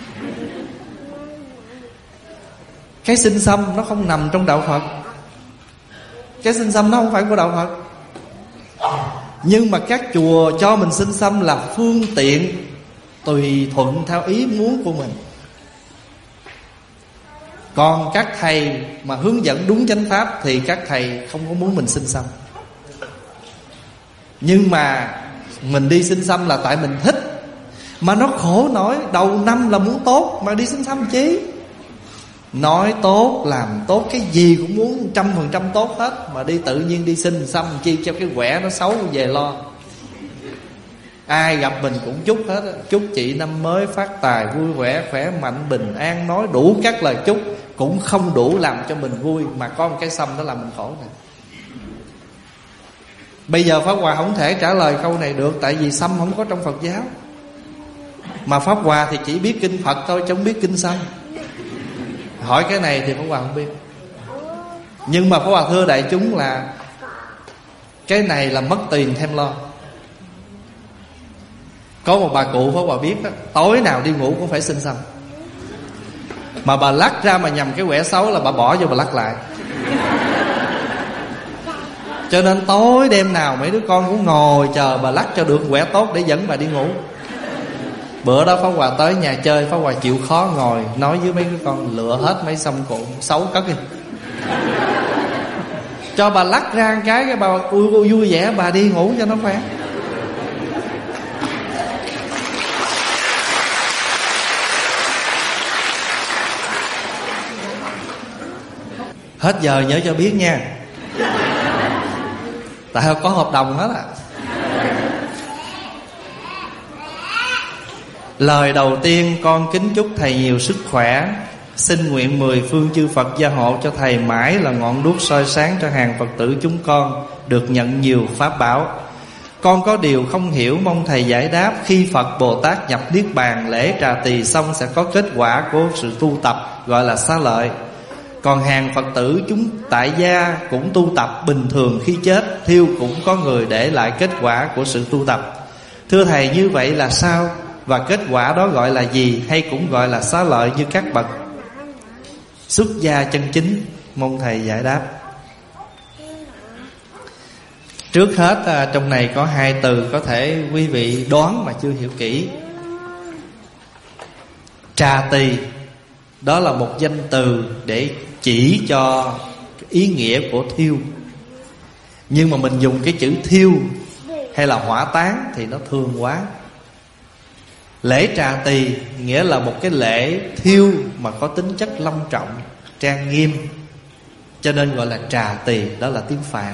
Cái xin xăm nó không nằm trong đạo Phật. Cái xin xăm nó không phải của đạo Phật. Nhưng mà các chùa cho mình xin xăm là phương tiện, tùy thuận theo ý muốn của mình. Còn các thầy mà hướng dẫn đúng chánh pháp thì các thầy không có muốn mình sinh xăm. Nhưng mà mình đi sinh xăm là tại mình thích. Mà nó khổ nổi, đầu năm là muốn tốt mà đi sinh xăm chi. Nói tốt, làm tốt, cái gì cũng muốn 100% tốt hết. Mà đi tự nhiên đi sinh xăm chi cho cái quẻ nó xấu về lo. Ai gặp mình cũng chúc hết. Chúc chị năm mới phát tài, vui vẻ, khỏe mạnh, bình an. Nói đủ các lời chúc cũng không đủ làm cho mình vui. Mà có một cái xăm đó làm mình khổ nè. Bây giờ Pháp Hòa không thể trả lời câu này được, tại vì xăm không có trong Phật giáo. Mà Pháp Hòa thì chỉ biết kinh Phật thôi, chứ không biết kinh xăm. Hỏi cái này thì Pháp Hòa không biết. Nhưng mà Pháp Hòa thưa đại chúng là cái này là mất tiền thêm lo. Có một bà cụ Pháp Hòa biết đó, tối nào đi ngủ cũng phải xin xăm. Mà bà lắc ra mà nhầm cái quẻ xấu là bà bỏ vô bà lắc lại. Cho nên tối đêm nào mấy đứa con cũng ngồi chờ bà lắc cho được quẻ tốt để dẫn bà đi ngủ. Bữa đó Pháp Hòa tới nhà chơi, Pháp Hòa chịu khó ngồi nói với mấy đứa con lựa hết mấy xăm cụ xấu cất đi. Cho bà lắc ra cái bà vui vẻ bà đi ngủ cho nó khỏe. Hết giờ nhớ cho biết nha. Tại có hợp đồng hết à. Lời đầu tiên con kính chúc thầy nhiều sức khỏe. Xin nguyện 10 phương chư Phật gia hộ cho thầy mãi là ngọn đuốc soi sáng cho hàng Phật tử chúng con được nhận nhiều pháp bảo. Con có điều không hiểu mong thầy giải đáp. Khi Phật Bồ Tát nhập Niết Bàn lễ trà tỳ xong sẽ có kết quả của sự tu tập gọi là xá lợi. Còn hàng Phật tử chúng tại gia cũng tu tập bình thường, khi chết thiêu cũng có người để lại kết quả của sự tu tập. Thưa thầy, như vậy là sao? Và kết quả đó gọi là gì? Hay cũng gọi là xá lợi như các bậc xuất gia chân chính? Mong thầy giải đáp. Trước hết trong này có 2 từ có thể quý vị đoán mà chưa hiểu kỹ. Trà tỳ, đó là một danh từ để chỉ cho ý nghĩa của thiêu. Nhưng mà mình dùng cái chữ thiêu hay là hỏa táng thì nó thường quá. Lễ trà tỳ nghĩa là một cái lễ thiêu mà có tính chất long trọng, trang nghiêm, cho nên gọi là trà tỳ, đó là tiếng Phạn.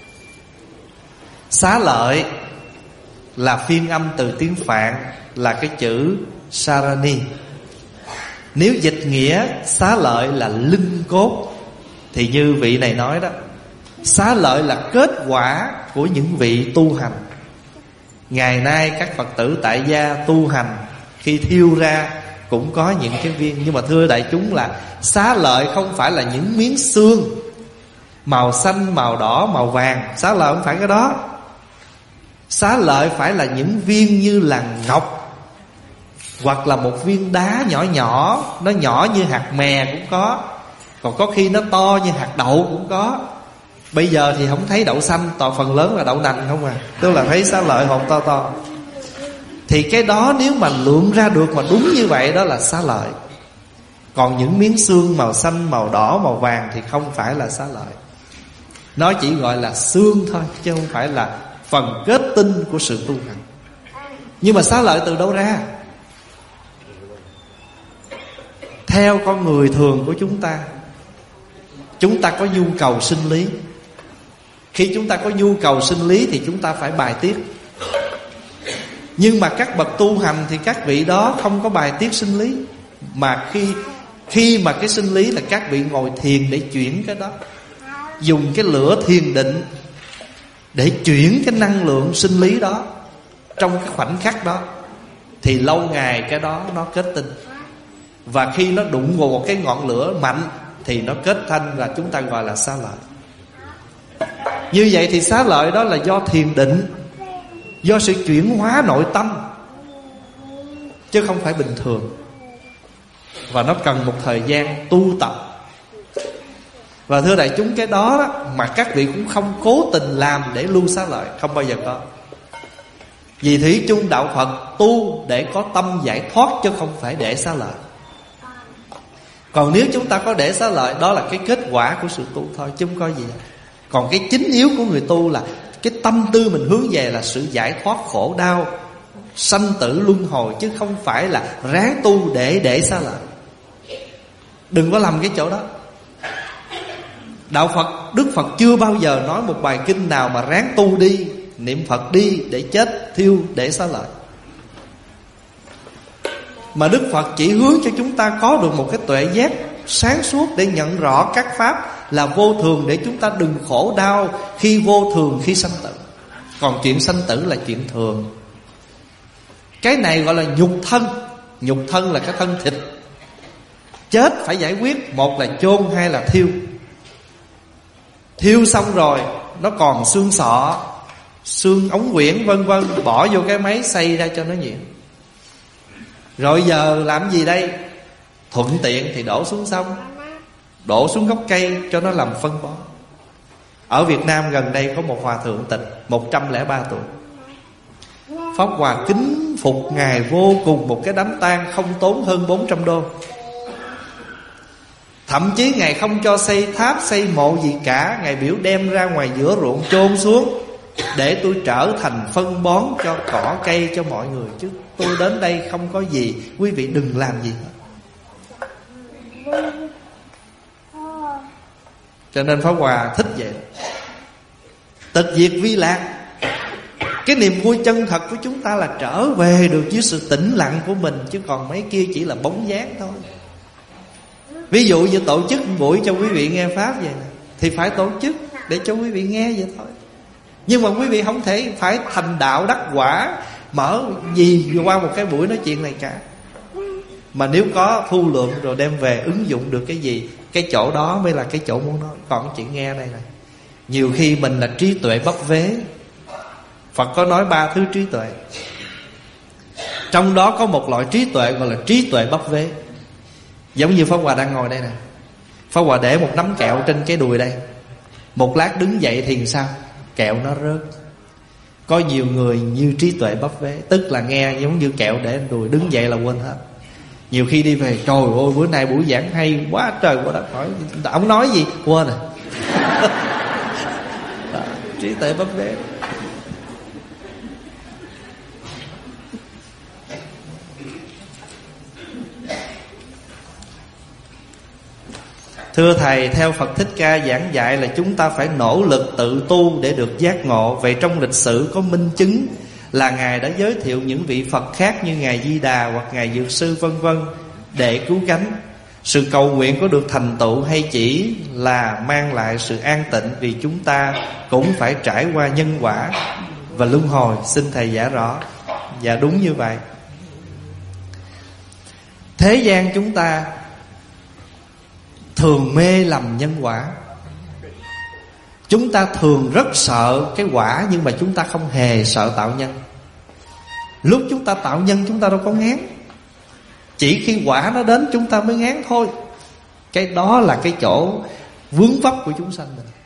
Xá lợi là phiên âm từ tiếng Phạn là cái chữ Sarani. Nếu dịch nghĩa xá lợi là linh cốt thì như vị này nói đó, xá lợi là kết quả của những vị tu hành. Ngày nay các Phật tử tại gia tu hành, khi thiêu ra cũng có những cái viên. Nhưng mà thưa đại chúng là xá lợi không phải là những miếng xương màu xanh, màu đỏ, màu vàng. Xá lợi không phải cái đó. Xá lợi phải là những viên như là ngọc, hoặc là một viên đá nhỏ nhỏ, nó nhỏ như hạt mè cũng có, còn có khi nó to như hạt đậu cũng có. Bây giờ thì không thấy đậu xanh, toàn phần lớn là đậu nành không à. Tức là thấy xá lợi hột to to. Thì cái đó nếu mà lượng ra được mà đúng như vậy đó là xá lợi. Còn những miếng xương màu xanh, màu đỏ, màu vàng thì không phải là xá lợi. Nó chỉ gọi là xương thôi, chứ không phải là phần kết tinh của sự tu hành. Nhưng mà xá lợi từ đâu ra? Theo con người thường của chúng ta có nhu cầu sinh lý. Khi chúng ta có nhu cầu sinh lý thì chúng ta phải bài tiết. Nhưng mà các bậc tu hành thì các vị đó không có bài tiết sinh lý. Mà khi mà cái sinh lý là các vị ngồi thiền để chuyển cái đó, dùng cái lửa thiền định để chuyển cái năng lượng sinh lý đó trong cái khoảnh khắc đó, thì lâu ngày cái đó nó kết tinh. Và khi nó đụng vào một cái ngọn lửa mạnh thì nó kết thành là chúng ta gọi là xá lợi. Như vậy thì xá lợi đó là do thiền định, do sự chuyển hóa nội tâm, chứ không phải bình thường. Và nó cần một thời gian tu tập. Và thưa đại chúng, cái đó mà các vị cũng không cố tình làm để lưu xá lợi, không bao giờ có. Vì thủy chung đạo Phật tu để có tâm giải thoát, chứ không phải để xá lợi. Còn nếu chúng ta có để xá lợi, đó là cái kết quả của sự tu thôi, chứ không có gì. Còn cái chính yếu của người tu là cái tâm tư mình hướng về là sự giải thoát khổ đau, sanh tử luân hồi, chứ không phải là ráng tu để xá lợi. Đừng có làm cái chỗ đó. Đạo Phật, Đức Phật chưa bao giờ nói một bài kinh nào mà ráng tu đi, niệm Phật đi để chết thiêu để xá lợi. Mà Đức Phật chỉ hướng cho chúng ta có được một cái tuệ giác sáng suốt để nhận rõ các pháp là vô thường, để chúng ta đừng khổ đau khi vô thường, khi sanh tử. Còn chuyện sanh tử là chuyện thường. Cái này gọi là nhục thân. Nhục thân là cái thân thịt. Chết phải giải quyết, một là chôn, hai là thiêu. Thiêu xong rồi nó còn xương sọ, xương ống quyển vân vân, bỏ vô cái máy xay ra cho nó nhuyễn. Rồi giờ làm gì đây? Thuận tiện thì đổ xuống sông, đổ xuống gốc cây cho nó làm phân bón. Ở Việt Nam gần đây có một hòa thượng tịch 103 tuổi. Pháp Hòa kính phục Ngài vô cùng, một cái đám tang không tốn hơn 400 đô. Thậm chí Ngài không cho xây tháp, xây mộ gì cả. Ngài biểu đem ra ngoài giữa ruộng chôn xuống, để tôi trở thành phân bón cho cỏ cây cho mọi người. Chứ tôi đến đây không có gì, quý vị đừng làm gì hết. Cho nên Pháp Hòa thích vậy. Tịch diệt vi lạc. Cái niềm vui chân thật của chúng ta là trở về được với sự tĩnh lặng của mình, chứ còn mấy kia chỉ là bóng dáng thôi. Ví dụ như tổ chức buổi cho quý vị nghe Pháp vậy thì phải tổ chức để cho quý vị nghe vậy thôi. Nhưng mà quý vị không thể phải thành đạo đắc quả mở gì qua một cái buổi nói chuyện này cả. Mà nếu có thu lượng rồi đem về ứng dụng được cái gì, cái chỗ đó mới là cái chỗ muốn nói. Còn chuyện nghe này này, nhiều khi mình là trí tuệ bấp vế. Phật có nói 3 thứ trí tuệ. Trong đó có một loại trí tuệ gọi là trí tuệ bấp vế. Giống như Pháp Hòa đang ngồi đây nè, Pháp Hòa để một nắm kẹo trên cái đùi đây, một lát đứng dậy thì sao? Kẹo nó rớt. Có nhiều người như trí tuệ bấp vế, tức là nghe giống như kẹo để trên đùi, đứng dậy là quên hết. Nhiều khi đi về, trời ơi bữa nay buổi giảng hay quá trời quá đất, hỏi ông nói gì quên rồi. Trí tuệ bấp vế. Thưa Thầy, theo Phật Thích Ca giảng dạy là chúng ta phải nỗ lực tự tu để được giác ngộ. Vậy trong lịch sử có minh chứng là Ngài đã giới thiệu những vị Phật khác như Ngài Di Đà hoặc Ngài Dược Sư vân vân để cứu cánh. Sự cầu nguyện có được thành tựu hay chỉ là mang lại sự an tịnh, vì chúng ta cũng phải trải qua nhân quả và luân hồi. Xin Thầy giải rõ. Dạ đúng như vậy. Thế gian chúng ta thường mê lầm nhân quả. Chúng ta thường rất sợ cái quả, nhưng mà chúng ta không hề sợ tạo nhân. Lúc chúng ta tạo nhân chúng ta đâu có ngán, chỉ khi quả nó đến chúng ta mới ngán thôi. Cái đó là cái chỗ vướng vấp của chúng sanh mình.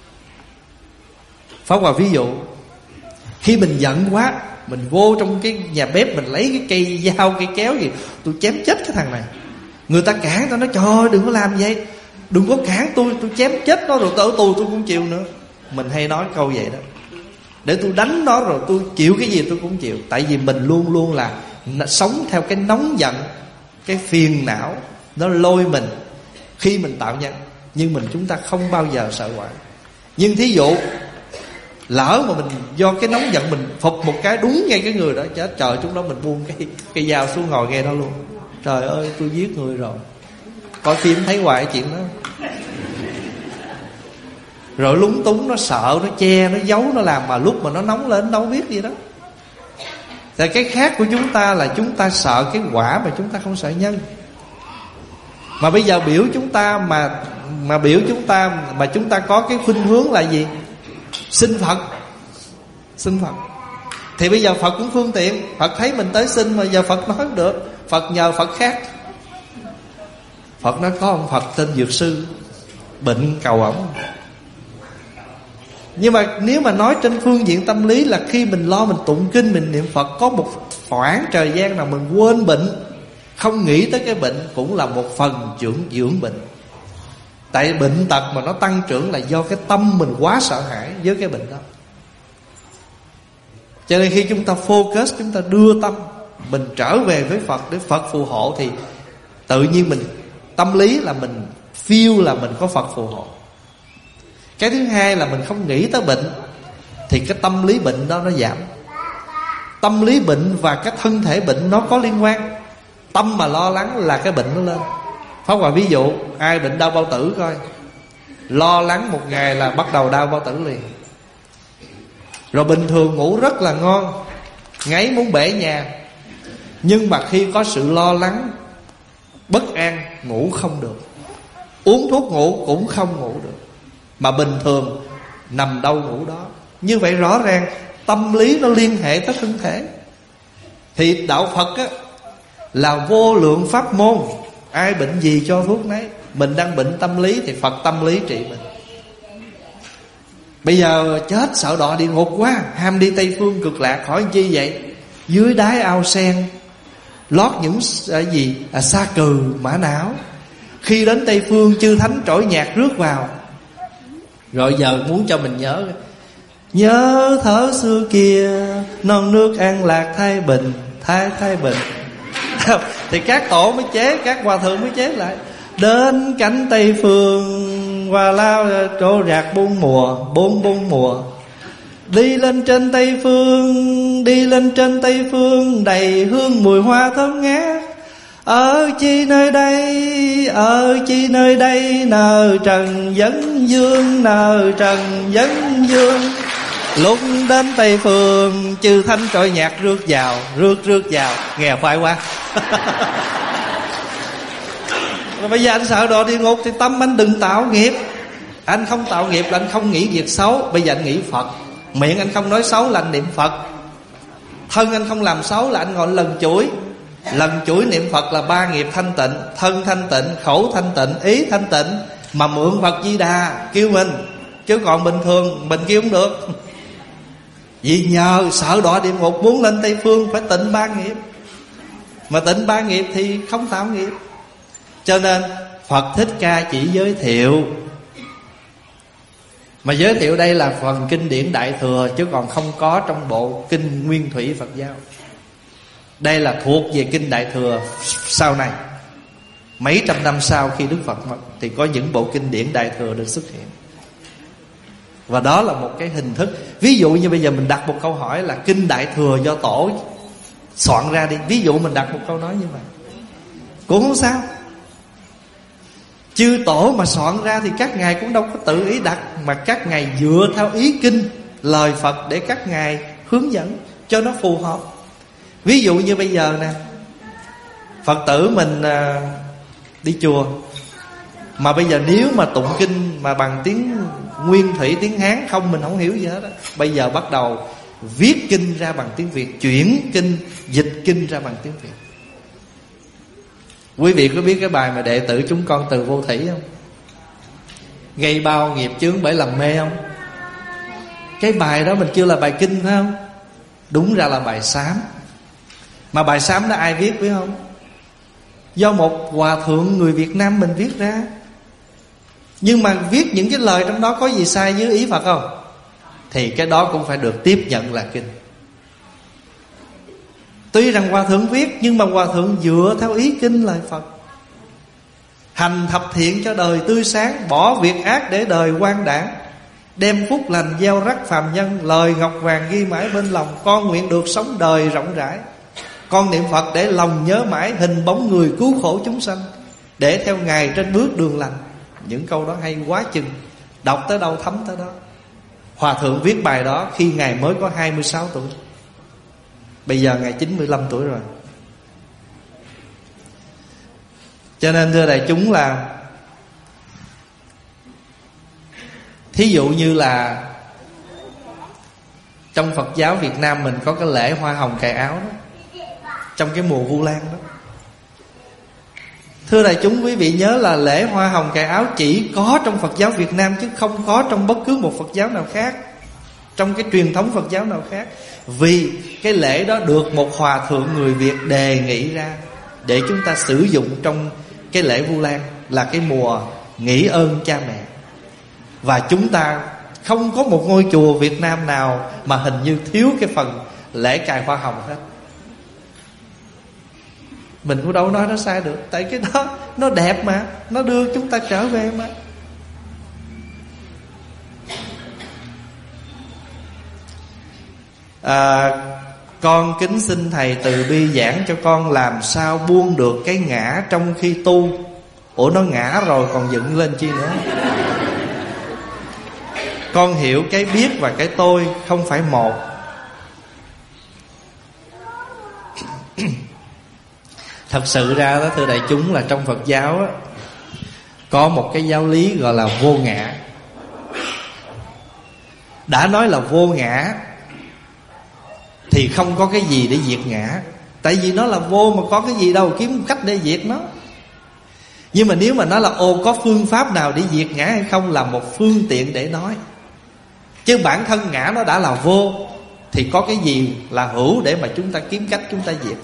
Pháp Hòa ví dụ, khi mình giận quá, mình vô trong cái nhà bếp, mình lấy cái cây dao, cây kéo gì, tôi chém chết cái thằng này. Người ta cản, ta nói trời ơi đừng có làm vậy, đừng có cản tôi chém chết nó rồi tôi ở tù tôi cũng chịu nữa. Mình hay nói câu vậy đó, để tôi đánh nó rồi tôi chịu cái gì tôi cũng chịu. Tại vì mình luôn luôn là sống theo cái nóng giận, cái phiền não nó lôi mình khi mình tạo nhân. Nhưng chúng ta không bao giờ sợ quả. Nhưng thí dụ lỡ mà mình do cái nóng giận mình phục một cái đúng ngay cái người đó, chết trời, chúng đó mình buông cái dao xuống ngồi nghe đó luôn. Trời ơi tôi giết người rồi. Coi phim thấy hoài chuyện đó. Rồi lúng túng, nó sợ, nó che, nó giấu, nó làm. Mà lúc mà nó nóng lên đâu biết gì đó. Tại cái khác của chúng ta là chúng ta sợ cái quả mà chúng ta không sợ nhân. Mà bây giờ biểu chúng ta mà biểu chúng ta mà chúng ta có cái khuynh hướng là gì? Xin Phật. Xin Phật. Thì bây giờ Phật cũng phương tiện. Phật thấy mình tới xin mà giờ Phật nói được. Phật nhờ Phật khác. Phật nói có ông Phật tên Dược Sư, bệnh cầu ổng. Nhưng mà nếu mà nói trên phương diện tâm lý là khi mình lo mình tụng kinh, mình niệm Phật, có một khoảng thời gian nào mình quên bệnh, Không nghĩ tới cái bệnh cũng là một phần dưỡng bệnh. Tại bệnh tật mà nó tăng trưởng là do cái tâm mình quá sợ hãi với cái bệnh đó. Cho nên khi chúng ta focus, chúng ta đưa tâm mình trở về với Phật để Phật phù hộ, thì tự nhiên mình tâm lý là mình feel là mình có Phật phù hộ. Cái thứ hai là mình không nghĩ tới bệnh, thì cái tâm lý bệnh đó nó giảm. Tâm lý bệnh và cái thân thể bệnh nó có liên quan. Tâm mà lo lắng là cái bệnh nó lên. Pháp Hòa ví dụ, ai bệnh đau bao tử coi, lo lắng một ngày là bắt đầu đau bao tử liền. Rồi bình thường ngủ rất là ngon, ngáy muốn bể nhà, nhưng mà khi có sự lo lắng, bất an, ngủ không được. Uống thuốc ngủ cũng không ngủ được. Mà bình thường nằm đâu ngủ đó. Như vậy rõ ràng tâm lý nó liên hệ tới thân thể. Thì đạo Phật á, là vô lượng pháp môn, ai bệnh gì cho thuốc nấy. Mình đang bệnh tâm lý thì Phật tâm lý trị mình. Bây giờ chết sợ đọa địa ngục quá, ham đi Tây Phương Cực Lạc, hỏi chi vậy? Dưới đáy ao sen lót những sa cừ mã não. Khi đến Tây Phương chư thánh trỗi nhạc rước vào. Rồi giờ muốn cho mình nhớ thở xưa kia, non nước an lạc thái bình, thái bình. Thì các tổ mới chế, các hòa thượng mới chế lại. Đến cánh Tây Phương, hoa lao trổ rạc bốn mùa. Đi lên trên Tây Phương, đầy hương mùi hoa thơm ngát. Ở chi nơi đây, nờ trần vấn dương. Lúc đến Tây Phương, chư thánh trội nhạc rước vào. Nghe khoái quá. Rồi bây giờ anh sợ đọa địa ngục thì tâm anh đừng tạo nghiệp. Anh không tạo nghiệp là anh không nghĩ việc xấu. Bây giờ anh nghĩ Phật. Miệng anh không nói xấu là anh niệm Phật. Thân anh không làm xấu là anh ngồi lần chuỗi niệm Phật là 3 nghiệp thanh tịnh. Thân thanh tịnh, khẩu thanh tịnh, ý thanh tịnh. Mà mượn Phật Di Đà kêu mình. Chứ còn bình thường mình kêu không được. Vì nhờ sợ đọa địa ngục, muốn lên Tây Phương phải tịnh 3 nghiệp. Mà tịnh 3 nghiệp thì không tạo nghiệp. Cho nên Phật Thích Ca chỉ giới thiệu. Mà giới thiệu đây là phần kinh điển Đại Thừa, chứ còn không có trong bộ kinh Nguyên Thủy Phật giáo. Đây là thuộc về kinh Đại Thừa sau này. Mấy trăm năm sau khi Đức Phật mất thì có những bộ kinh điển Đại Thừa được xuất hiện. Và đó là một cái hình thức. Ví dụ như bây giờ mình đặt một câu hỏi là kinh Đại Thừa do Tổ soạn ra đi. Ví dụ mình đặt một câu nói như vậy cũng không sao. Chư Tổ mà soạn ra thì các ngài cũng đâu có tự ý đặt, mà các ngài dựa theo ý kinh, lời Phật để các ngài hướng dẫn cho nó phù hợp. Ví dụ như bây giờ nè, Phật tử mình đi chùa, mà bây giờ nếu mà tụng kinh mà bằng tiếng Nguyên Thủy, tiếng Hán không, mình không hiểu gì hết á. Bây giờ bắt đầu viết kinh ra bằng tiếng Việt, chuyển kinh, dịch kinh ra bằng tiếng Việt. Quý vị có biết cái bài mà đệ tử chúng con từ vô thủy không? Gây bao nghiệp chướng bởi lầm mê không? Cái bài đó mình kêu là bài kinh phải không? Đúng ra là bài sám. Mà bài sám đó ai viết biết không? Do một hòa thượng người Việt Nam mình viết ra. Nhưng mà viết những cái lời trong đó có gì sai với ý Phật không? Thì cái đó cũng phải được tiếp nhận là kinh. Tuy rằng hòa thượng viết, nhưng mà hòa thượng dựa theo ý kinh lời Phật. Hành thập thiện cho đời tươi sáng, bỏ việc ác để đời quang đãng, đem phúc lành gieo rắc phàm nhân, lời ngọc vàng ghi mãi bên lòng. Con nguyện được sống đời rộng rãi, con niệm Phật để lòng nhớ mãi, hình bóng người cứu khổ chúng sanh, để theo Ngài trên bước đường lành. Những câu đó hay quá chừng, đọc tới đâu thấm tới đó. Hòa thượng viết bài đó khi Ngài mới có 26 tuổi. Bây giờ Ngài 95 tuổi rồi. Cho nên thưa đại chúng là, thí dụ như là trong Phật giáo Việt Nam mình có cái lễ hoa hồng cài áo đó, trong cái mùa Vu Lan đó. Thưa đại chúng, quý vị nhớ là lễ hoa hồng cài áo chỉ có trong Phật giáo Việt Nam, chứ không có trong bất cứ một Phật giáo nào khác, trong cái truyền thống Phật giáo nào khác. Vì cái lễ đó được một hòa thượng người Việt đề nghị ra để chúng ta sử dụng trong cái lễ Vu Lan, là cái mùa nghĩ ơn cha mẹ. Và chúng ta không có một ngôi chùa Việt Nam nào mà hình như thiếu cái phần lễ cài hoa hồng hết. Mình cũng đâu nói nó sai được, tại cái đó nó đẹp mà, nó đưa chúng ta trở về mà. Con kính xin thầy từ bi giảng cho con làm sao buông được cái ngã trong khi tu. Ủa, nó ngã rồi còn dựng lên chi nữa? Con hiểu cái biết và cái tôi không phải một. Thật sự ra đó thưa đại chúng, là trong Phật giáo á, có một cái giáo lý gọi là vô ngã. Đã nói là vô ngã thì không có cái gì để diệt ngã. Tại vì nó là vô mà có cái gì đâu, kiếm cách để diệt nó. Nhưng mà nếu mà nói là có phương pháp nào để diệt ngã hay không, là một phương tiện để nói. Chứ bản thân ngã nó đã là vô, thì có cái gì là hữu để mà chúng ta kiếm cách chúng ta diệt.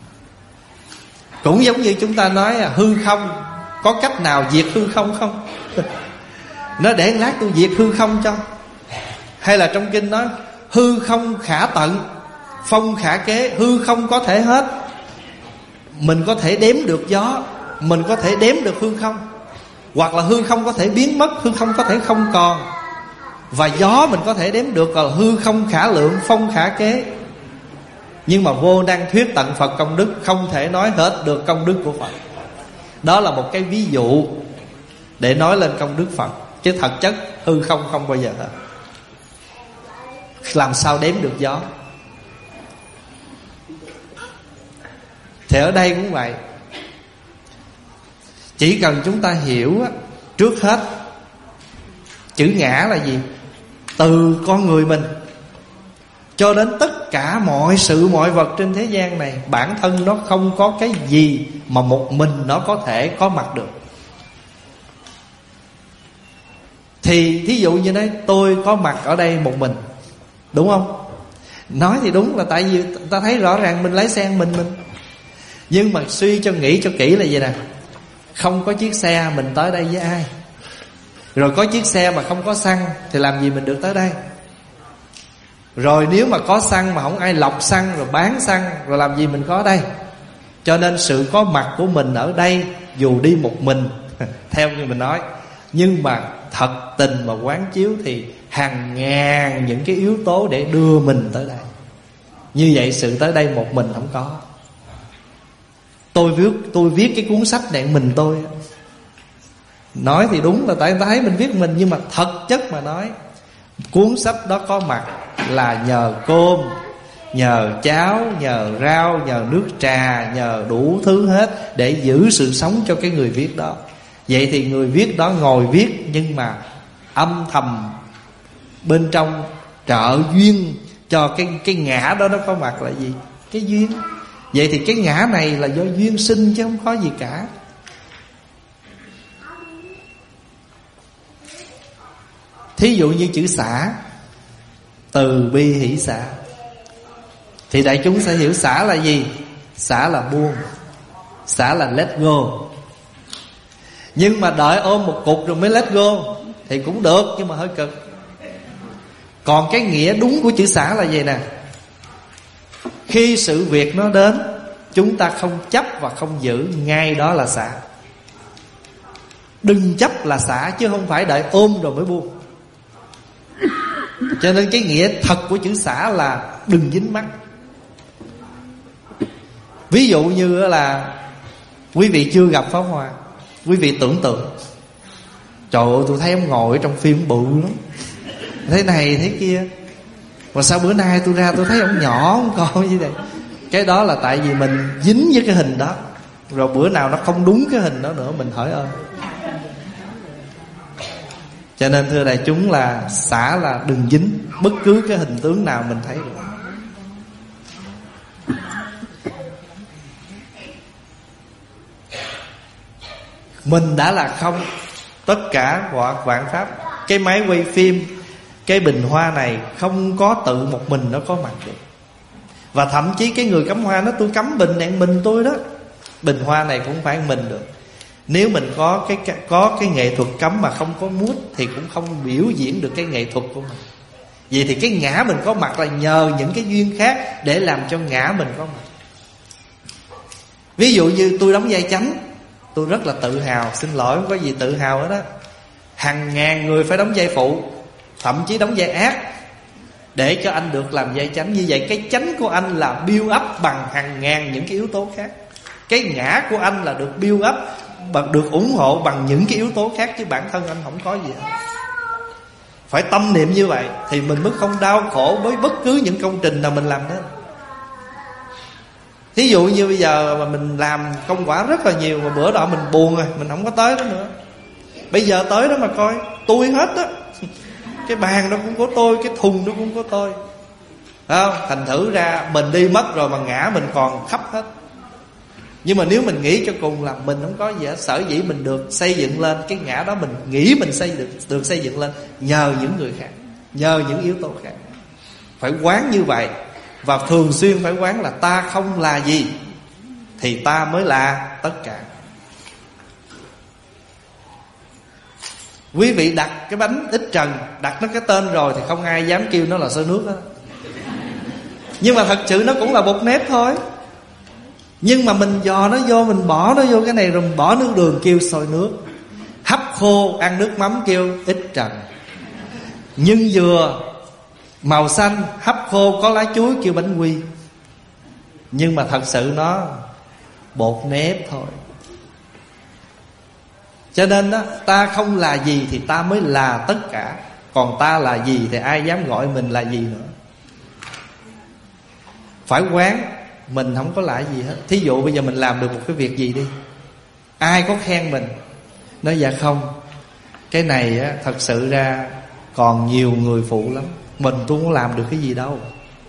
Cũng giống như chúng ta nói hư không, có cách nào diệt hư không không? Nó để lát tôi diệt hư không cho. Hay là trong kinh nói hư không khả tận, phong khả kế. Hư không có thể hết. Mình có thể đếm được gió, mình có thể đếm được hư không. Hoặc là hư không có thể biến mất, hư không có thể không còn. Và gió mình có thể đếm được, là hư không khả lượng, phong khả kế. Nhưng mà vô năng thuyết tận Phật công đức, không thể nói hết được công đức của Phật. Đó là một cái ví dụ để nói lên công đức Phật. Chứ thật chất hư không không bao giờ hết. Làm sao đếm được gió? Thì ở đây cũng vậy. Chỉ cần chúng ta hiểu trước hết chữ ngã là gì, từ con người mình cho đến tất cả mọi sự mọi vật trên thế gian này, bản thân nó không có cái gì mà một mình nó có thể có mặt được. Thì thí dụ như đấy, tôi có mặt ở đây một mình, đúng không? Nói thì đúng, là tại vì ta thấy rõ ràng mình lái xe mình. Nhưng mà suy cho nghĩ cho kỹ là vậy nè, không có chiếc xe mình tới đây với ai? Rồi có chiếc xe mà không có xăng thì làm gì mình được tới đây? Rồi nếu mà có xăng mà không ai lọc xăng rồi bán xăng, rồi làm gì mình có ở đây? Cho nên sự có mặt của mình ở đây, dù đi một mình theo như mình nói, nhưng mà thật tình mà quán chiếu thì hàng ngàn những cái yếu tố để đưa mình tới đây. Như vậy sự tới đây một mình không có. Tôi viết cái cuốn sách này mình tôi. Nói thì đúng là tại ta thấy mình viết mình, nhưng mà thật chất mà nói, cuốn sách đó có mặt là nhờ cơm, nhờ cháo, nhờ rau, nhờ nước trà, nhờ đủ thứ hết để giữ sự sống cho cái người viết đó. Vậy thì người viết đó ngồi viết, nhưng mà âm thầm bên trong trợ duyên cho cái ngã đó nó có mặt là gì? Cái duyên. Vậy thì cái ngã này là do duyên sinh chứ không có gì cả. Thí dụ như chữ xả, từ bi hỷ xả, thì đại chúng sẽ hiểu xả là gì? Xả là buông, xả là let go. Nhưng mà đợi ôm một cục rồi mới let go thì cũng được, nhưng mà hơi cực. Còn cái nghĩa đúng của chữ xả là gì nè: khi sự việc nó đến, chúng ta không chấp và không giữ, ngay đó là xả. Đừng chấp là xả, chứ không phải đợi ôm rồi mới buông. Cho nên cái nghĩa thật của chữ xả là đừng dính mắc. Ví dụ như là quý vị chưa gặp pháo hoa, quý vị tưởng tượng, trời ơi tôi thấy ông ngồi trong phim bự lắm, thế này thế kia, mà sao bữa nay tôi ra tôi thấy ông nhỏ, ông con như vậy. Cái đó là tại vì mình dính với cái hình đó, rồi bữa nào nó không đúng cái hình đó nữa mình hỏi ơn. Cho nên thưa đại chúng là xả là đừng dính bất cứ cái hình tướng nào mình thấy được. Mình đã là không, tất cả vạn pháp. Cái máy quay phim, cái bình hoa này không có tự một mình nó có mặt được. Và thậm chí cái người cắm hoa nó tôi cắm bình đèn mình tôi đó, Bình hoa này cũng phải mình được. Nếu mình có cái nghệ thuật cắm mà không có mút thì cũng không biểu diễn được cái nghệ thuật của mình. Vậy thì cái ngã mình có mặt là nhờ những cái duyên khác để làm cho ngã mình có mặt. Ví dụ như tôi đóng vai chánh, tôi rất là tự hào. Xin lỗi, không có gì tự hào hết đó. Hàng ngàn người phải đóng vai phụ, thậm chí đóng vai ác để cho anh được làm vai chánh. Như vậy cái chánh của anh là build up bằng hàng ngàn những cái yếu tố khác. Cái ngã của anh là được build up, được ủng hộ bằng những cái yếu tố khác, chứ bản thân anh không có gì hết. Phải tâm niệm như vậy thì mình mới không đau khổ với bất cứ những công trình nào mình làm hết. Thí dụ như bây giờ mà mình làm công quả rất là nhiều, mà bữa đó mình buồn rồi, mình không có tới đó nữa. Bây giờ tới đó mà coi, tôi hết á. Cái bàn đó cũng của tôi, cái thùng đó cũng của tôi, không? Thành thử ra mình đi mất rồi mà ngã mình còn khắp hết. Nhưng mà nếu mình nghĩ cho cùng là mình không có gì hết, sở dĩ mình được xây dựng lên, cái ngã đó mình nghĩ mình được xây dựng lên nhờ những người khác, nhờ những yếu tố khác. Phải quán như vậy. Và thường xuyên phải quán là ta không là gì thì ta mới là tất cả. Quý vị đặt cái bánh ít trần, đặt nó cái tên rồi thì không ai dám kêu nó là xôi nước đó. Nhưng mà thật sự nó cũng là bột nếp thôi. Nhưng mà mình dò nó vô, mình bỏ nó vô cái này rồi mình bỏ nước đường kêu xôi nước, hấp khô ăn nước mắm kêu ít trần, nhân dừa màu xanh hấp khô có lá chuối kêu bánh quy. Nhưng mà thật sự nó bột nếp thôi. Cho nên đó, ta không là gì thì ta mới là tất cả. Còn ta là gì thì ai dám gọi mình là gì nữa. Phải quán mình không có là gì hết. Thí dụ bây giờ mình làm được một cái việc gì đi, ai có khen mình, nói dạ không, cái này á, thật sự ra còn nhiều người phụ lắm, mình tôi không làm được cái gì đâu.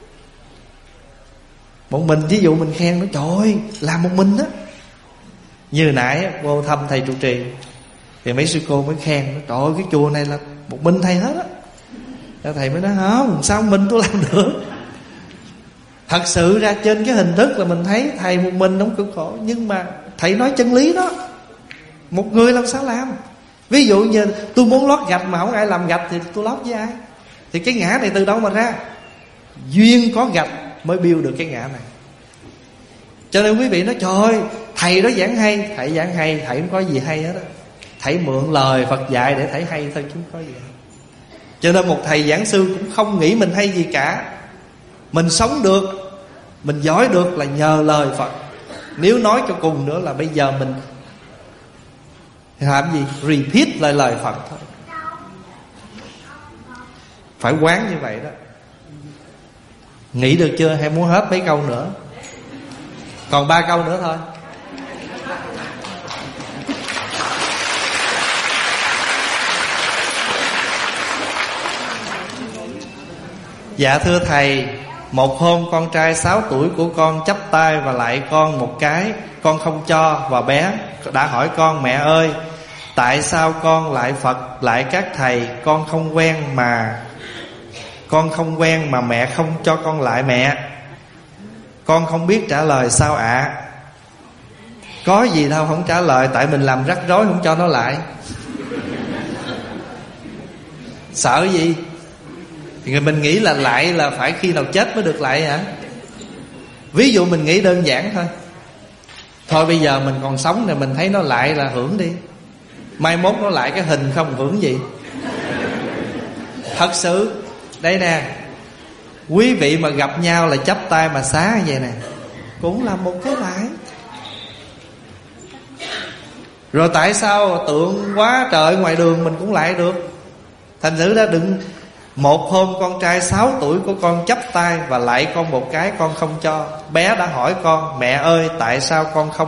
Một mình, ví dụ mình khen nó, trời ơi làm một mình á. Như nãy vô thăm thầy trụ trì thì mấy sư cô mới khen nó, trời ơi cái chùa này là một mình thầy hết á. Thầy mới nói không, sao mình tôi làm được. Thật sự ra trên cái hình thức là mình thấy thầy một mình không cực khổ, nhưng mà thầy nói chân lý đó, một người làm sao làm. Ví dụ như tôi muốn lót gạch mà không ai làm gạch thì tôi lót với ai? Thì cái ngã này từ đâu mà ra? Duyên có gạch mới build được cái ngã này. Cho nên quý vị nói trời ơi thầy đó giảng hay, thầy giảng hay, thầy không có gì hay hết á. Thầy mượn lời Phật dạy để thầy hay thôi chứ không có gì hay. Cho nên một thầy giảng sư cũng không nghĩ mình hay gì cả. Mình sống được, mình giỏi được là nhờ lời Phật. Nếu nói cho cùng nữa là bây giờ mình làm gì? Repeat lời Phật thôi. Phải quán như vậy đó. Nghĩ được chưa? Hay muốn hết mấy câu nữa? Còn 3 câu nữa thôi. Dạ thưa thầy, một hôm con trai 6 tuổi của con chắp tay và lại con một cái, con không cho, và bé đã hỏi con, mẹ ơi, tại sao con lại Phật lại các thầy, con không quen mà mẹ không cho con lại mẹ. Con không biết trả lời sao ạ? Có gì đâu không trả lời, tại mình làm rắc rối không cho nó lại. Sợ gì? Thì mình nghĩ là lại là phải khi nào chết mới được lại hả? Ví dụ mình nghĩ đơn giản thôi. Thôi bây giờ mình còn sống này, mình thấy nó lại là hưởng đi. Mai mốt nó lại cái hình không hưởng gì. Thật sự đây nè, quý vị mà gặp nhau là chắp tay mà xá như vậy nè, cũng là một cái lại. Rồi tại sao tượng quá trời ngoài đường mình cũng lại được? Thành thử ra đừng. Một hôm con trai 6 tuổi của con chắp tay và lại con một cái, con không cho. Bé đã hỏi con, mẹ ơi tại sao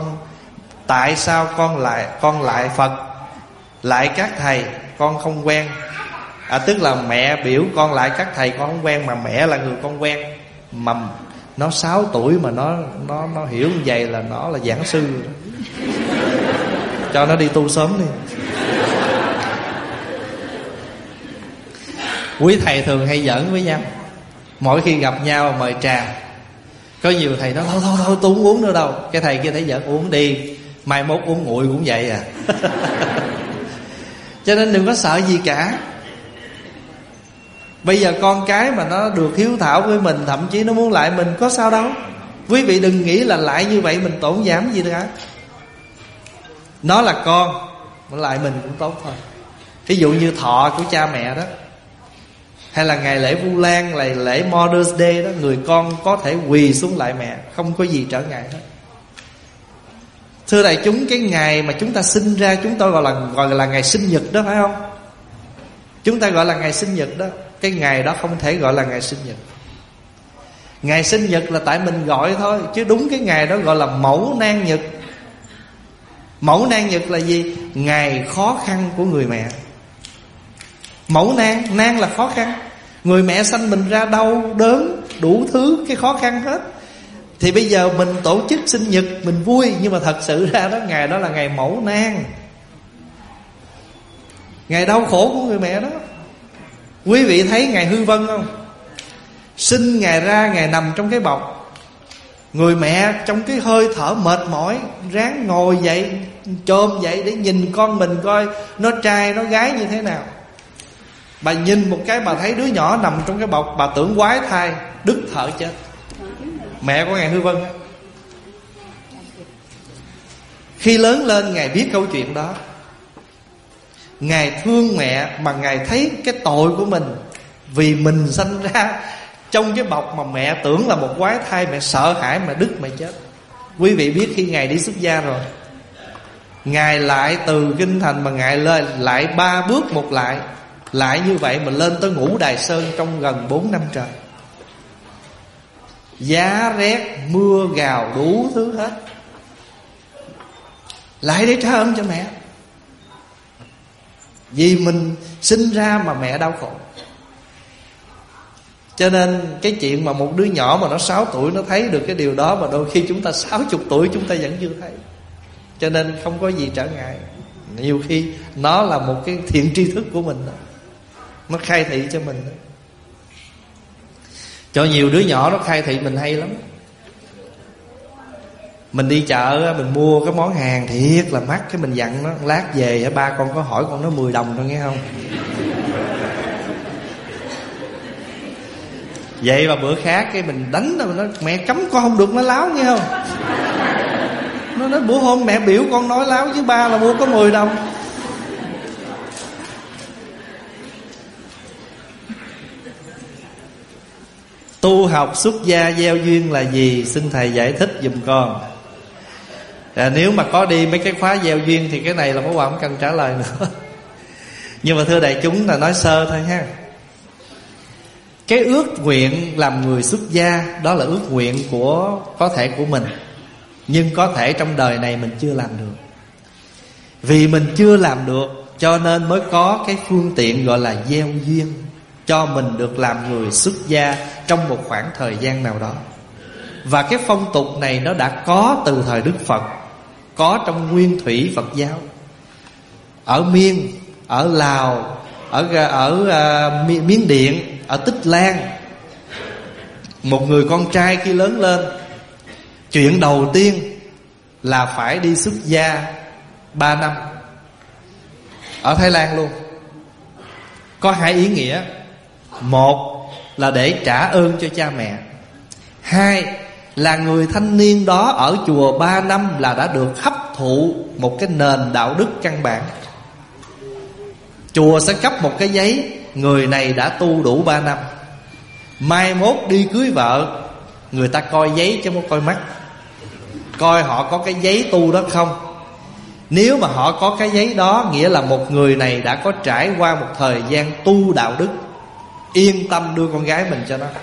con lại Phật lại các thầy, con không quen. Tức là mẹ biểu con lại các thầy con không quen, mà mẹ là người con quen. Mà nó 6 tuổi mà nó hiểu như vậy là nó là giảng sư rồi đó. Cho nó đi tu sớm đi. Quý thầy thường hay giỡn với nhau. Mỗi khi gặp nhau mời trà, Có nhiều thầy nói thôi tôi không uống nữa đâu. Cái thầy kia thấy giỡn, uống đi, mai mốt uống nguội cũng vậy à. Cho nên đừng có sợ gì cả. Bây giờ con cái mà nó được hiếu thảo với mình, thậm chí nó muốn lại mình, có sao đâu. Quý vị đừng nghĩ là lại như vậy mình tổn giảm gì cả. Nó là con, lại mình cũng tốt thôi. Ví dụ như thọ của cha mẹ đó, hay là ngày lễ Vu Lan, là lễ Mother's Day đó, người con có thể quỳ xuống lại mẹ, không có gì trở ngại hết. Thưa đại chúng, cái ngày mà chúng ta sinh ra, chúng tôi gọi là ngày sinh nhật đó, phải không? Chúng ta gọi là ngày sinh nhật đó. Cái ngày đó không thể gọi là ngày sinh nhật. Ngày sinh nhật là tại mình gọi thôi, chứ đúng cái ngày đó gọi là mẫu nan nhật. Mẫu nan nhật là gì? Ngày khó khăn của người mẹ. Mẫu nan là khó khăn. Người mẹ sanh mình ra đau đớn, đủ thứ cái khó khăn hết. Thì bây giờ mình tổ chức sinh nhật mình vui, nhưng mà thật sự ra đó, ngày đó là ngày mẫu nan, ngày đau khổ của người mẹ đó. Quý vị thấy ngày Hư Vân không? Sinh ngày ra, ngày nằm trong cái bọc. Người mẹ trong cái hơi thở mệt mỏi, ráng ngồi dậy, chồm dậy để nhìn con mình coi nó trai nó gái như thế nào. Bà nhìn một cái, bà thấy đứa nhỏ nằm trong cái bọc, bà tưởng quái thai, đứt thở chết. Mẹ của ngài Hư Vân. Khi lớn lên, ngài biết câu chuyện đó. Ngài thương mẹ, mà ngài thấy cái tội của mình, vì mình sanh ra trong cái bọc mà mẹ tưởng là một quái thai, mẹ sợ hãi, mẹ đứt mẹ chết. Quý vị biết khi ngài đi xuất gia rồi, ngài lại từ Kinh Thành mà ngài lên lại 3 bước một lại như vậy mà lên tới Ngũ Đài Sơn trong gần 4 năm trời. Giá rét, mưa gào đủ thứ hết, lại để trả ơn cho mẹ. Vì mình sinh ra mà mẹ đau khổ. Cho nên cái chuyện mà một đứa nhỏ mà nó 6 tuổi nó thấy được cái điều đó, mà đôi khi chúng ta 60 tuổi chúng ta vẫn chưa thấy. Cho nên không có gì trở ngại. Nhiều khi nó là một cái thiện tri thức của mình đó, nó khai thị cho mình đó. Cho nhiều đứa nhỏ nó khai thị mình hay lắm. Mình đi chợ, mình mua cái món hàng thiệt là mắc, cái mình dặn nó lát về ba con có hỏi con nó 10 đồng thôi nghe không. Vậy mà bữa khác cái mình đánh nó, mình nói mẹ cấm con không được nói láo nghe không. Nó nói bữa hôm mẹ biểu con nói láo với ba là mua có 10 đồng. Tu học xuất gia gieo duyên là gì? Xin thầy giải thích giùm con. Nếu mà có đi mấy cái khóa gieo duyên thì cái này là Pháp Hòa không cần trả lời nữa. Nhưng mà thưa đại chúng là nói sơ thôi ha. Cái ước nguyện làm người xuất gia, đó là ước nguyện có thể của mình, nhưng có thể trong đời này mình chưa làm được. Vì mình chưa làm được cho nên mới có cái phương tiện gọi là gieo duyên, cho mình được làm người xuất gia trong một khoảng thời gian nào đó. Và cái phong tục này nó đã có từ thời Đức Phật, có trong nguyên thủy Phật giáo. Ở Miên, ở Lào, ở Miến Điện, ở Tích Lan, một người con trai khi lớn lên, chuyện đầu tiên là phải đi xuất gia 3 năm. Ở Thái Lan luôn. Có 2 ý nghĩa. Một là để trả ơn cho cha mẹ. 2 là người thanh niên đó ở chùa 3 năm là đã được hấp thụ một cái nền đạo đức căn bản. Chùa sẽ cấp một cái giấy, người này đã tu đủ 3 năm. Mai mốt đi cưới vợ, người ta coi giấy chứ không coi mắt, coi họ có cái giấy tu đó không. Nếu mà họ có cái giấy đó, nghĩa là một người này đã có trải qua một thời gian tu đạo đức, yên tâm đưa con gái mình cho nó.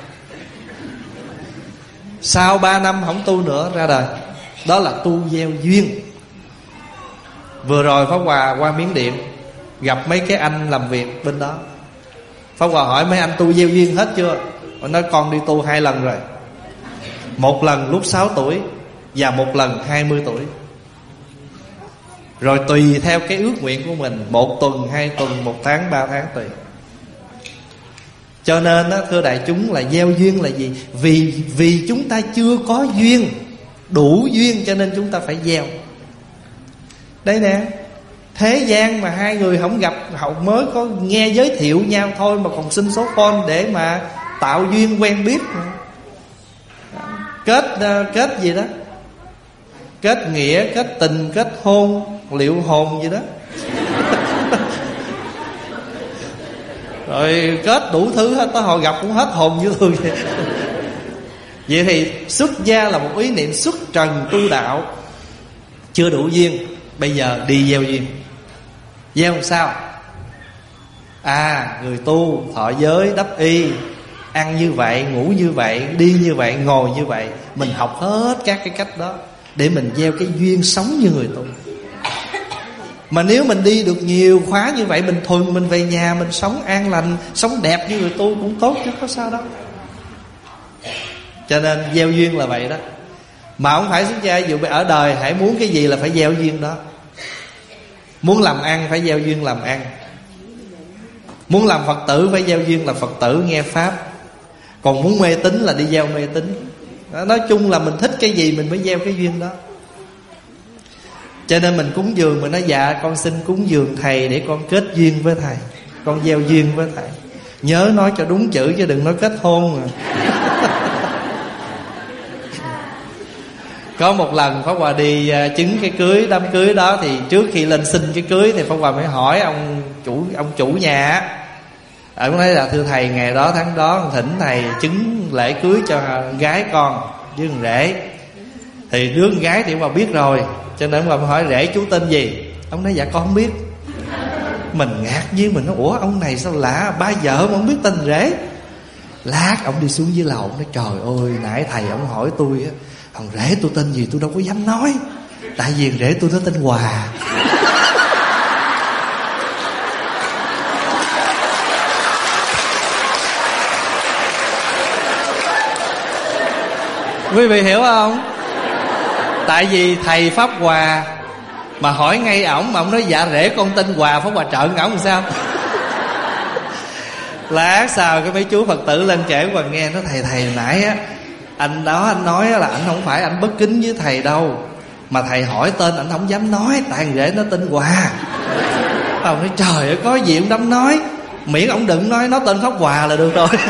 Sau 3 năm không tu nữa ra đời. Đó là tu gieo duyên. Vừa rồi Pháp Hòa qua Miến Điện, gặp mấy cái anh làm việc bên đó. Pháp Hòa hỏi mấy anh tu gieo duyên hết chưa? Họ nói con đi tu 2 lần rồi. Một lần lúc 6 tuổi và một lần 20 tuổi. Rồi tùy theo cái ước nguyện của mình, 1 tuần, 2 tuần, 1 tháng, 3 tháng tùy. Cho nên đó, thưa đại chúng, là gieo duyên là gì? Vì chúng ta chưa có duyên, đủ duyên, cho nên chúng ta phải gieo. Đây nè, thế gian mà hai người không gặp, họ mới có nghe giới thiệu nhau thôi mà còn xin số phone để mà tạo duyên quen biết. Kết gì đó, kết nghĩa, kết tình, kết hôn, liệu hồn gì đó. Rồi kết đủ thứ hết, tới hồi gặp cũng hết hồn như thường vậy. Vậy thì xuất gia là một ý niệm xuất trần tu đạo. Chưa đủ duyên, bây giờ đi gieo duyên. Gieo làm sao? Người tu thọ giới đắp y, ăn như vậy, ngủ như vậy, đi như vậy, ngồi như vậy. Mình học hết các cái cách đó để mình gieo cái duyên sống như người tu. Mà nếu mình đi được nhiều khóa như vậy, bình thường mình về nhà mình sống an lành, sống đẹp như người tu cũng tốt chứ có sao đâu. Cho nên gieo duyên là vậy đó. Mà không phải xuất gia, ví dụ ở đời hãy muốn cái gì là phải gieo duyên đó. Muốn làm ăn phải gieo duyên làm ăn. Muốn làm Phật tử phải gieo duyên là Phật tử nghe Pháp. Còn muốn mê tín là đi gieo mê tín. Nói chung là mình thích cái gì mình mới gieo cái duyên đó. Cho nên mình cúng dường, mình nói dạ con xin cúng dường thầy để con kết duyên với thầy, con gieo duyên với thầy. Nhớ nói cho đúng chữ chứ đừng nói kết hôn mà. Có một lần Pháp Hòa đi chứng cái cưới, đám cưới đó, thì trước khi lên xin cái cưới thì Pháp Hòa mới hỏi ông chủ nhà. Ông nói là thưa thầy, ngày đó tháng đó thỉnh thầy chứng lễ cưới cho gái con với con rể. Thì đứa con gái thì ông bà biết rồi, cho nên ông bà hỏi rể chú tên gì. Ông nói dạ con không biết. Mình ngạc nhiên, mình nói ủa ông này sao lạ, ba vợ mà không biết tên rể. Lát ông đi xuống dưới lầu, nói trời ơi nãy thầy ông hỏi tôi á, thằng rể tôi tên gì tôi đâu có dám nói, tại vì rể tôi nó tên Hòa. Quý vị hiểu không? Tại vì thầy Pháp Hòa mà hỏi ngay ổng mà ổng nói dạ rể con tên Hòa, Pháp Hòa trợn ổng làm sao? Lát sau cái mấy chú Phật tử lên kể Hòa nghe, nói thầy nãy á anh đó anh nói là anh không phải anh bất kính với thầy đâu, mà thầy hỏi tên anh không dám nói, tại thằng rể nó tên Hòa. Ông nói trời ơi có gì ông dám nói, miễn ông đừng nói nó tên Pháp Hòa là được rồi.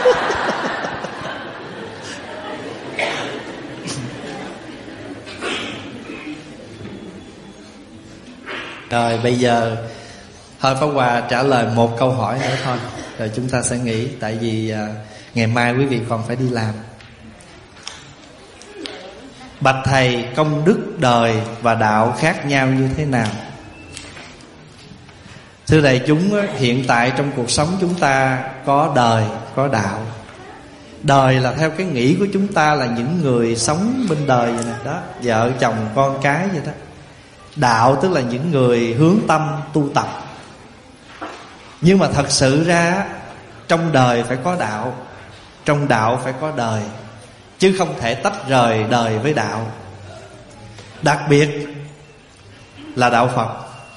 Rồi bây giờ thôi Pháp Hòa trả lời một câu hỏi nữa thôi, rồi chúng ta sẽ nghỉ. Tại vì ngày mai quý vị còn phải đi làm. Bạch thầy, công đức đời và đạo khác nhau như thế nào? Thưa đại chúng, hiện tại trong cuộc sống chúng ta có đời, có đạo. Đời là theo cái nghĩ của chúng ta là những người sống bên đời vậy nè, đó, vợ chồng con cái vậy đó. Đạo tức là những người hướng tâm tu tập. Nhưng mà thật sự ra trong đời phải có đạo, trong đạo phải có đời, chứ không thể tách rời đời với đạo. Đặc biệt là đạo Phật.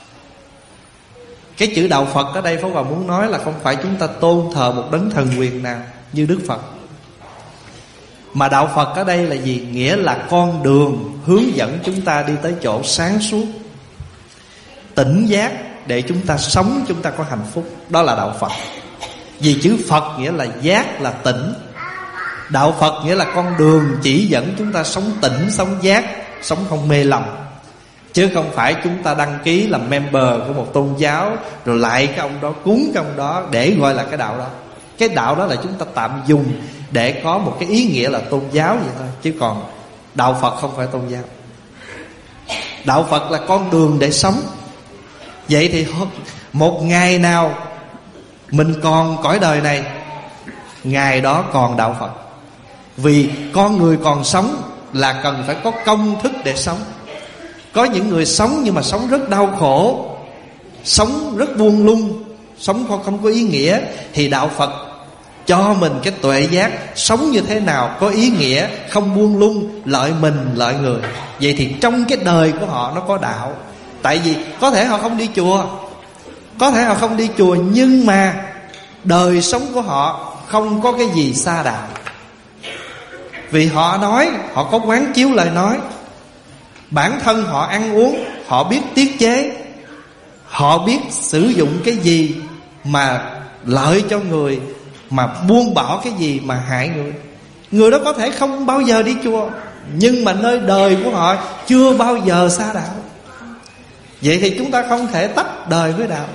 Cái chữ đạo Phật ở đây Pháp Hòa muốn nói là không phải chúng ta tôn thờ một đấng thần quyền nào như Đức Phật, mà đạo Phật ở đây là gì? Nghĩa là con đường hướng dẫn chúng ta đi tới chỗ sáng suốt, tỉnh giác, để chúng ta sống, chúng ta có hạnh phúc. Đó là đạo Phật. Vì chữ Phật nghĩa là giác, là tỉnh. Đạo Phật nghĩa là con đường chỉ dẫn chúng ta sống tỉnh, sống giác, sống không mê lầm. Chứ không phải chúng ta đăng ký làm member của một tôn giáo, rồi lại cái ông đó, cúng cái ông đó để gọi là cái đạo đó. Cái đạo đó là chúng ta tạm dùng để có một cái ý nghĩa là tôn giáo vậy thôi. Chứ còn đạo Phật không phải tôn giáo. Đạo Phật là con đường để sống. Vậy thì một ngày nào mình còn cõi đời này, ngày đó còn đạo Phật. Vì con người còn sống là cần phải có công thức để sống. Có những người sống nhưng mà sống rất đau khổ, sống rất buông lung, sống không có ý nghĩa. Thì đạo Phật cho mình cái tuệ giác sống như thế nào có ý nghĩa, không buông lung, lợi mình lợi người. Vậy thì trong cái đời của họ nó có đạo. Tại vì có thể họ không đi chùa, có thể họ không đi chùa, nhưng mà đời sống của họ không có cái gì sa đạo. Vì họ nói, họ có quán chiếu lời nói, bản thân họ ăn uống, họ biết tiết chế, họ biết sử dụng cái gì mà lợi cho người, mà buông bỏ cái gì mà hại người. Người đó có thể không bao giờ đi chùa, nhưng mà nơi đời của họ chưa bao giờ sa đạo. Vậy thì chúng ta không thể tách đời với đạo.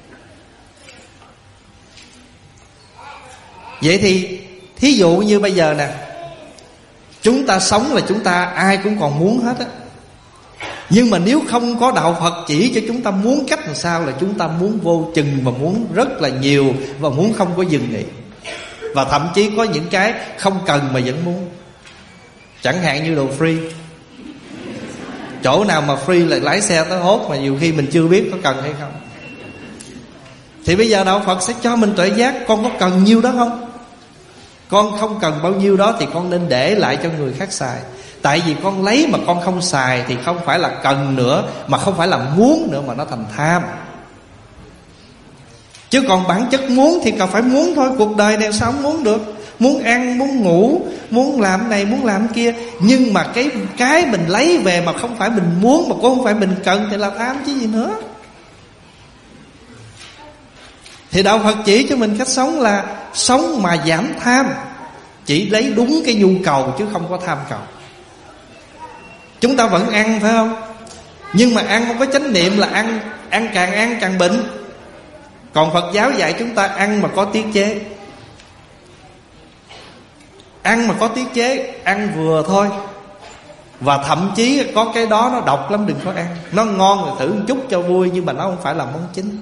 Vậy thì thí dụ như bây giờ nè, chúng ta sống là chúng ta ai cũng còn muốn hết á. Nhưng mà nếu không có đạo Phật chỉ cho chúng ta muốn cách làm sao, là chúng ta muốn vô chừng và muốn rất là nhiều, và muốn không có dừng nghỉ. Và thậm chí có những cái không cần mà vẫn muốn. Chẳng hạn như đồ free. Chỗ nào mà free lại lái xe tới hốt, mà nhiều khi mình chưa biết có cần hay không. Thì bây giờ đạo Phật sẽ cho mình tuệ giác. Con có cần nhiêu đó không? Con không cần bao nhiêu đó thì con nên để lại cho người khác xài. Tại vì con lấy mà con không xài thì không phải là cần nữa, mà không phải là muốn nữa, mà nó thành tham. Chứ còn bản chất muốn thì cần phải muốn thôi. Cuộc đời này sao không muốn được? Muốn ăn, muốn ngủ, muốn làm cái này, muốn làm cái kia. Nhưng mà cái mình lấy về mà không phải mình muốn, mà cũng không phải mình cần, thì là tham chứ gì nữa. Thì đạo Phật chỉ cho mình cách sống là sống mà giảm tham, chỉ lấy đúng cái nhu cầu chứ không có tham cầu. Chúng ta vẫn ăn phải không? Nhưng mà ăn không có chánh niệm là ăn càng bệnh. Còn Phật giáo dạy chúng ta ăn mà có tiết chế. Ăn mà có tiết chế, ăn vừa thôi. Và thậm chí có cái đó nó độc lắm, đừng có ăn. Nó ngon rồi thử một chút cho vui, nhưng mà nó không phải là món chính.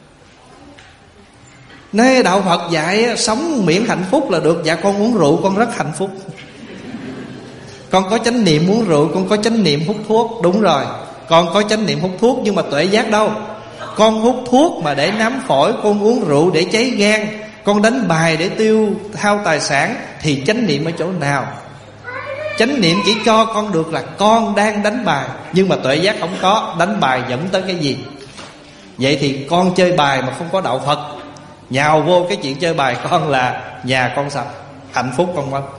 Nên đạo Phật dạy sống miễn hạnh phúc là được. Dạ con uống rượu con rất hạnh phúc. Con có chánh niệm uống rượu, con có chánh niệm hút thuốc. Đúng rồi, con có chánh niệm hút thuốc, nhưng mà tuệ giác đâu? Con hút thuốc mà để nám phổi, con uống rượu để cháy gan, con đánh bài để tiêu hao tài sản, thì chánh niệm ở chỗ nào? Chánh niệm chỉ cho con được là con đang đánh bài, nhưng mà tuệ giác không có. Đánh bài dẫn tới cái gì? Vậy thì con chơi bài mà không có đạo Phật, nhào vô cái chuyện chơi bài, con là nhà con sập, hạnh phúc con mất.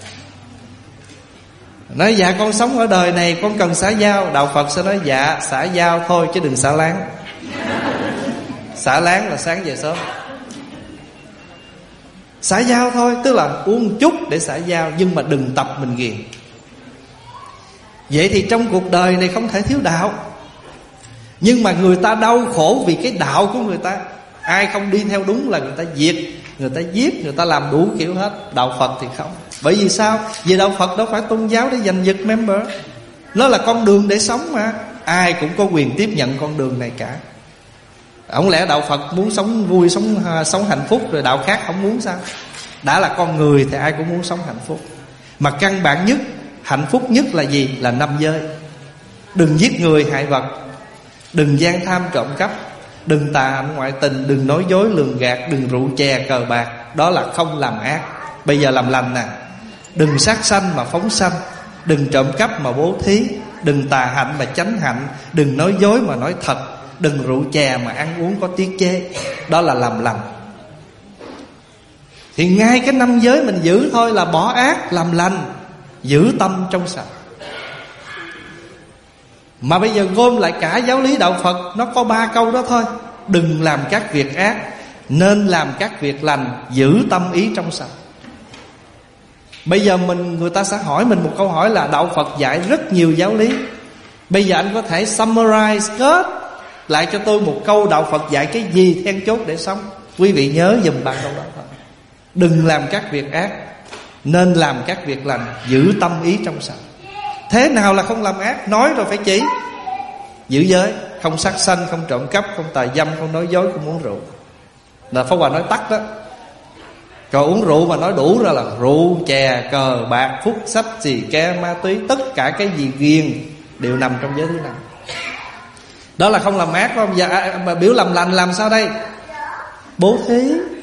Nói dạ con sống ở đời này con cần xã giao. Đạo Phật sẽ nói dạ xã giao thôi chứ đừng xả láng. Xả láng là sáng về sớm. Xã giao thôi, tức là uống chút để xã giao, nhưng mà đừng tập mình ghiền. Vậy thì trong cuộc đời này không thể thiếu đạo. Nhưng mà người ta đau khổ vì cái đạo của người ta. Ai không đi theo đúng là người ta diệt, người ta giết, người ta làm đủ kiểu hết. Đạo Phật thì không. Bởi vì sao? Vì đạo Phật đâu phải tôn giáo để giành giật member. Nó là con đường để sống mà. Ai cũng có quyền tiếp nhận con đường này cả. Không lẽ đạo Phật muốn sống vui, sống hạnh phúc, rồi đạo khác không muốn sao? Đã là con người thì ai cũng muốn sống hạnh phúc. Mà căn bản nhất, hạnh phúc nhất là gì? Là 5 giới. Đừng giết người hại vật, đừng gian tham trộm cắp, đừng tà hạnh ngoại tình, đừng nói dối lường gạt, đừng rượu chè cờ bạc. Đó là không làm ác. Bây giờ làm lành nè. Đừng sát sanh mà phóng sanh, đừng trộm cắp mà bố thí, đừng tà hạnh mà chánh hạnh, đừng nói dối mà nói thật, đừng rượu chè mà ăn uống có tiết chế. Đó là làm lành. Thì ngay cái 5 giới mình giữ thôi là bỏ ác làm lành, giữ tâm trong sạch. Mà bây giờ gom lại cả giáo lý đạo Phật, nó có 3 câu đó thôi. Đừng làm các việc ác, nên làm các việc lành, giữ tâm ý trong sạch. Bây giờ người ta sẽ hỏi mình một câu hỏi là đạo Phật dạy rất nhiều giáo lý. Bây giờ anh có thể summarize kết lại cho tôi một câu đạo Phật dạy cái gì then chốt để sống. Quý vị nhớ dùm bạn câu đó thôi. Đừng làm các việc ác, nên làm các việc lành, giữ tâm ý trong sạch. Thế nào là không làm ác? Nói rồi phải chỉ. Giữ giới, không sát sanh, không trộm cắp, không tà dâm, không nói dối, không uống rượu. Là Pháp Hòa nói tắt đó. Còn uống rượu mà nói đủ ra là rượu, chè, cờ, bạc, phúc, sách, xì ke, ma túy, tất cả cái gì ghiền đều nằm trong giới thứ 5. Đó là không làm ác, phải không? Dạ, mà biểu làm lành làm sao đây? Bố thí,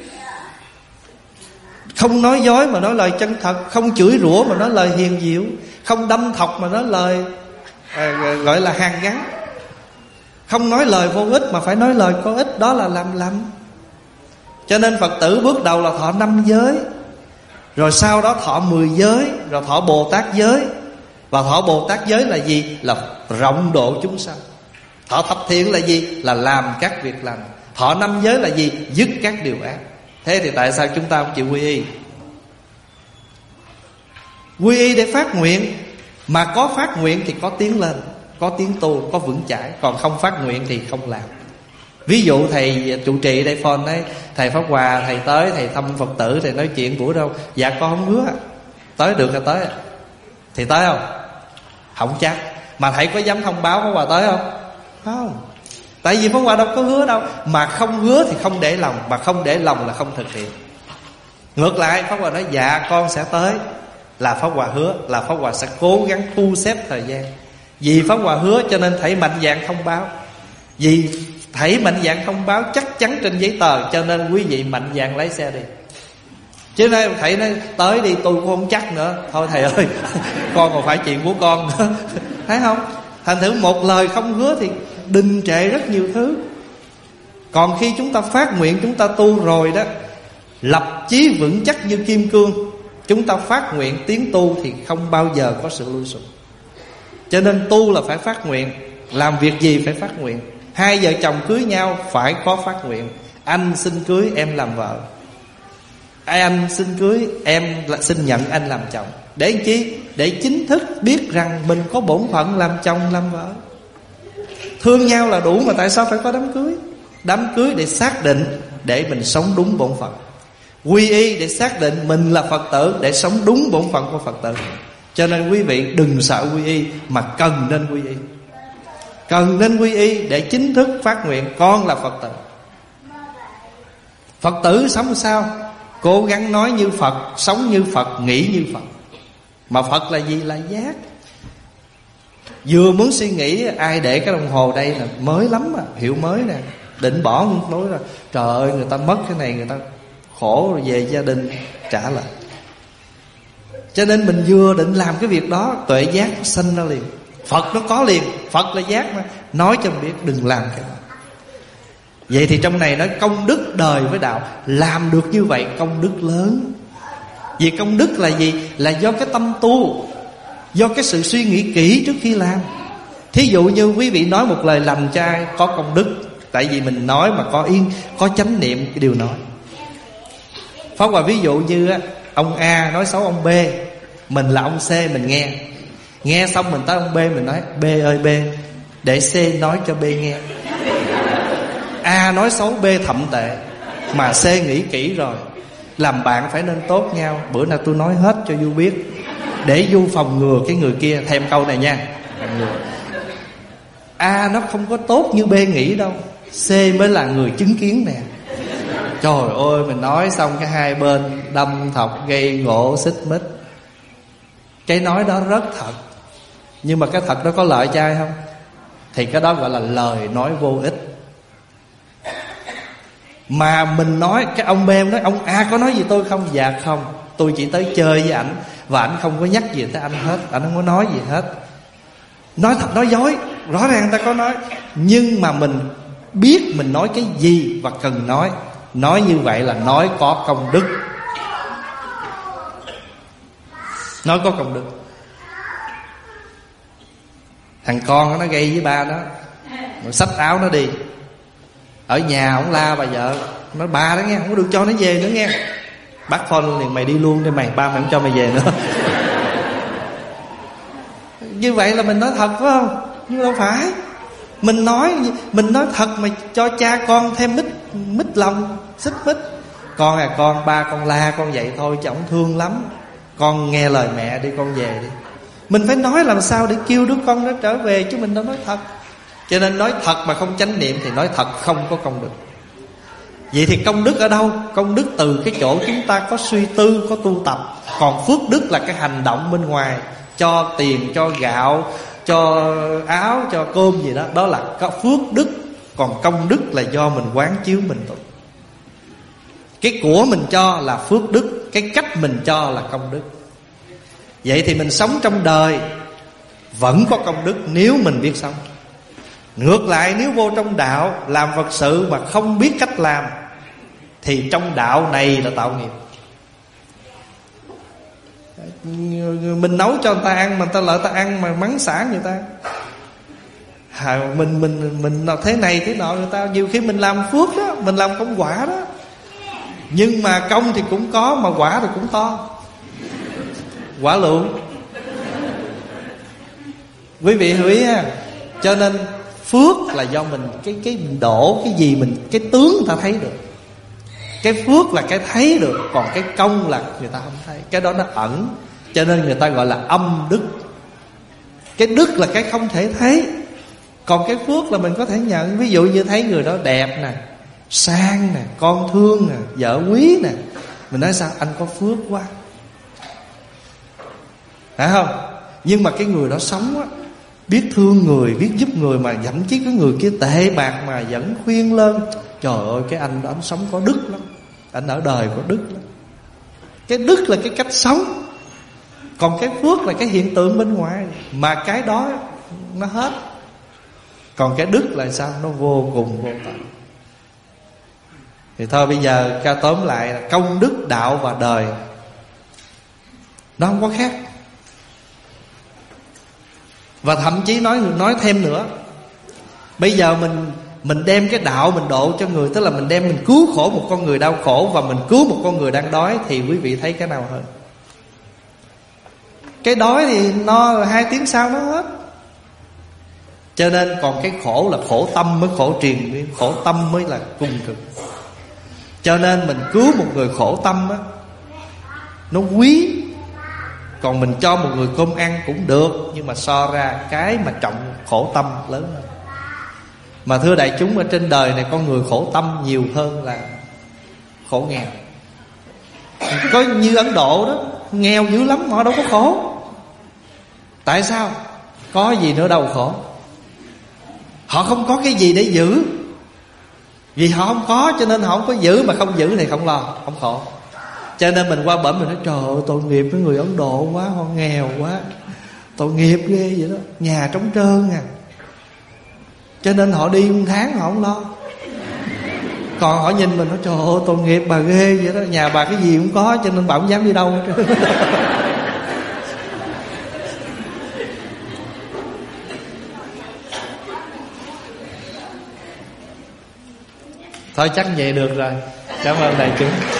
không nói dối mà nói lời chân thật, không chửi rủa mà nói lời hiền diệu, không đâm thọc mà nói lời gọi là hàn gắn, không nói lời vô ích mà phải nói lời có ích. Đó là làm lành. Cho nên Phật tử bước đầu là thọ 5 giới, rồi sau đó thọ 10 giới, rồi thọ Bồ Tát giới. Và thọ Bồ Tát giới là gì? Là rộng độ chúng sanh. Thọ thập thiện là gì? Là làm các việc lành. Thọ 5 giới là gì? Dứt các điều ác. Thế thì tại sao chúng ta không chịu quy y? Quy y để phát nguyện. Mà có phát nguyện thì có tiến lên, có tiến tu, có vững chãi. Còn không phát nguyện thì không làm. Ví dụ thầy trụ trì đây phone đấy, thầy Pháp Hòa, thầy tới, thầy thăm Phật tử, thầy nói chuyện buổi đâu. Dạ con không hứa. Tới được là tới. Thì tới không? Không chắc. Mà thầy có dám thông báo Pháp Hòa tới không? Không. Tại vì Pháp Hòa đâu có hứa đâu. Mà không hứa thì không để lòng. Mà không để lòng là không thực hiện. Ngược lại Pháp Hòa nói dạ con sẽ tới, là Pháp Hòa hứa, là Pháp Hòa sẽ cố gắng thu xếp thời gian. Vì Pháp Hòa hứa cho nên thầy mạnh dạn thông báo. Vì thầy mạnh dạn thông báo chắc chắn trên giấy tờ, cho nên quý vị mạnh dạn lấy xe đi. Chứ nói thầy nói tới đi tôi cũng không chắc nữa. Thôi thầy ơi con còn phải chuyện của con nữa. Thấy không? Thành thử một lời không hứa thì đình trệ rất nhiều thứ. Còn khi chúng ta phát nguyện, chúng ta tu rồi đó, lập chí vững chắc như kim cương, chúng ta phát nguyện tiến tu thì không bao giờ có sự lui sụp. Cho nên tu là phải phát nguyện. Làm việc gì phải phát nguyện. Hai vợ chồng cưới nhau phải có phát nguyện. Anh xin cưới em làm vợ, anh xin cưới em xin nhận anh làm chồng. Để làm chi? Để chính thức biết rằng mình có bổn phận làm chồng làm vợ. Thương nhau là đủ mà tại sao phải có đám cưới? Đám cưới để xác định, để mình sống đúng bổn phận. Quy y để xác định mình là Phật tử, để sống đúng bổn phận của Phật tử. Cho nên quý vị đừng sợ quy y, mà cần nên quy y. Cần nên quy y để chính thức phát nguyện con là Phật tử. Phật tử sống sao? Cố gắng nói như Phật, sống như Phật, nghĩ như Phật. Mà Phật là gì? Là giác. Vừa muốn suy nghĩ ai để cái đồng hồ đây là mới lắm à, hiệu mới nè, định bỏ không nói là trời ơi người ta mất cái này, người ta khổ rồi về gia đình trả lại. Cho nên mình vừa định làm cái việc đó, tuệ giác nó sinh ra liền. Phật nó có liền, Phật là giác mà. Nói cho mình biết đừng làm cái đó. Vậy thì trong này nói công đức đời với đạo. Làm được như vậy công đức lớn. Vì công đức là gì? Là do cái tâm tu, do cái sự suy nghĩ kỹ trước khi làm. Thí dụ như quý vị nói một lời lành cho ai có công đức. Tại vì mình nói mà có yên, có chánh niệm cái điều nói. Pháp Hòa ví dụ như ông A nói xấu ông B, mình là ông C mình nghe. Nghe xong mình tới ông B mình nói B ơi B, để C nói cho B nghe. A nói xấu B thậm tệ, mà C nghĩ kỹ rồi. Làm bạn phải nên tốt nhau. Bữa nay tôi nói hết cho Du biết, để Du phòng ngừa cái người kia. Thêm câu này nha, A nó không có tốt như B nghĩ đâu, C mới là người chứng kiến nè. Trời ơi, mình nói xong cái hai bên đâm thọc gây gỗ xích mích. Cái nói đó rất thật, nhưng mà cái thật đó có lợi cho ai không? Thì cái đó gọi là lời nói vô ích. Mà mình nói, cái ông B nói ông A có nói gì tôi không? Dạ không, tôi chỉ tới chơi với ảnh, và ảnh không có nhắc gì tới anh hết, ảnh không có nói gì hết. Nói thật nói dối, rõ ràng ta có nói. Nhưng mà mình biết mình nói cái gì và cần nói. Nói như vậy là nói có công đức. Nói có công đức. Thằng con nó gây với ba nó, rồi xách áo nó đi. Ở nhà ông la bà vợ, nói ba đó nghe, không có được cho nó về nữa nghe. Bắt phone liền, mày đi luôn đi mày, ba mày không cho mày về nữa. Như vậy là mình nói thật phải không? Nhưng đâu phải. Mình nói thật mà cho cha con thêm mít lòng, xích mít. Con à con, ba con la con vậy thôi chứ ổng thương lắm, con nghe lời mẹ đi, con về đi. Mình phải nói làm sao để kêu đứa con nó trở về, chứ mình đâu nói thật. Cho nên nói thật mà không chánh niệm thì nói thật không có công đức. Vậy thì công đức ở đâu? Công đức từ cái chỗ chúng ta có suy tư, có tu tập. Còn phước đức là cái hành động bên ngoài, cho tiền, cho gạo, cho áo, cho cơm gì đó, đó là có phước đức. Còn công đức là do mình quán chiếu mình tu. Cái của mình cho là phước đức, cái cách mình cho là công đức. Vậy thì mình sống trong đời vẫn có công đức nếu mình biết sống. Ngược lại nếu vô trong đạo làm Phật sự mà không biết cách làm thì trong đạo này là tạo nghiệp. Mình nấu cho người ta ăn mà người ta lợi ta ăn mà mắng xả người ta. Mình thế này thế nọ người ta. Nhiều khi mình làm phước đó, mình làm công quả đó, nhưng mà công thì cũng có, mà quả thì cũng to, quả lượng. Quý vị hiểu ý ha. Cho nên phước là do mình cái đổ cái gì mình, cái tướng người ta thấy được. Cái phước là cái thấy được, còn cái công là người ta không thấy. Cái đó nó ẩn, cho nên người ta gọi là âm đức. Cái đức là cái không thể thấy, còn cái phước là mình có thể nhận. Ví dụ như thấy người đó đẹp nè, sang nè, con thương nè, vợ quý nè, mình nói sao? Anh có phước quá, phải không? Nhưng mà cái người đó sống á, biết thương người, biết giúp người, mà thậm chí cái người kia tệ bạc mà vẫn khuyên lên. Trời ơi, cái anh đó anh sống có đức lắm, anh ở đời có đức lắm. Cái đức là cái cách sống, còn cái phước là cái hiện tượng bên ngoài. Mà cái đó nó hết. Còn cái đức là sao? Nó vô cùng vô tận. Thì thôi bây giờ ca tóm lại là công đức, đạo và đời nó không có khác. Và thậm chí nói thêm nữa, bây giờ mình đem cái đạo mình độ cho người, tức là mình đem mình cứu khổ một con người đau khổ và mình cứu một con người đang đói, thì quý vị thấy cái nào hơn? Cái đói thì nó 2 tiếng sau nó hết. Cho nên còn cái khổ là khổ tâm mới khổ triền, khổ tâm mới là cùng cực. Cho nên mình cứu một người khổ tâm á, nó quý. Còn mình cho một người cơm ăn cũng được, nhưng mà so ra cái mà trọng khổ tâm lớn hơn. Mà thưa đại chúng, ở trên đời này con người khổ tâm nhiều hơn là khổ nghèo. Có như Ấn Độ đó, nghèo dữ lắm, họ đâu có khổ. Tại sao? Có gì nữa đâu khổ. Họ không có cái gì để giữ, vì họ không có cho nên họ không có giữ. Mà không giữ thì không lo, không khổ. Cho nên mình qua bển mình nói trời ơi, tội nghiệp với người Ấn Độ quá, họ nghèo quá, tội nghiệp ghê vậy đó, nhà trống trơn à. Cho nên họ đi 1 tháng họ không lo. Còn họ nhìn mình nói trời ơi, tội nghiệp bà ghê vậy đó, nhà bà cái gì cũng có, cho nên bà không dám đi đâu hết. Thôi chắc vậy được rồi. Cảm ơn đại chúng.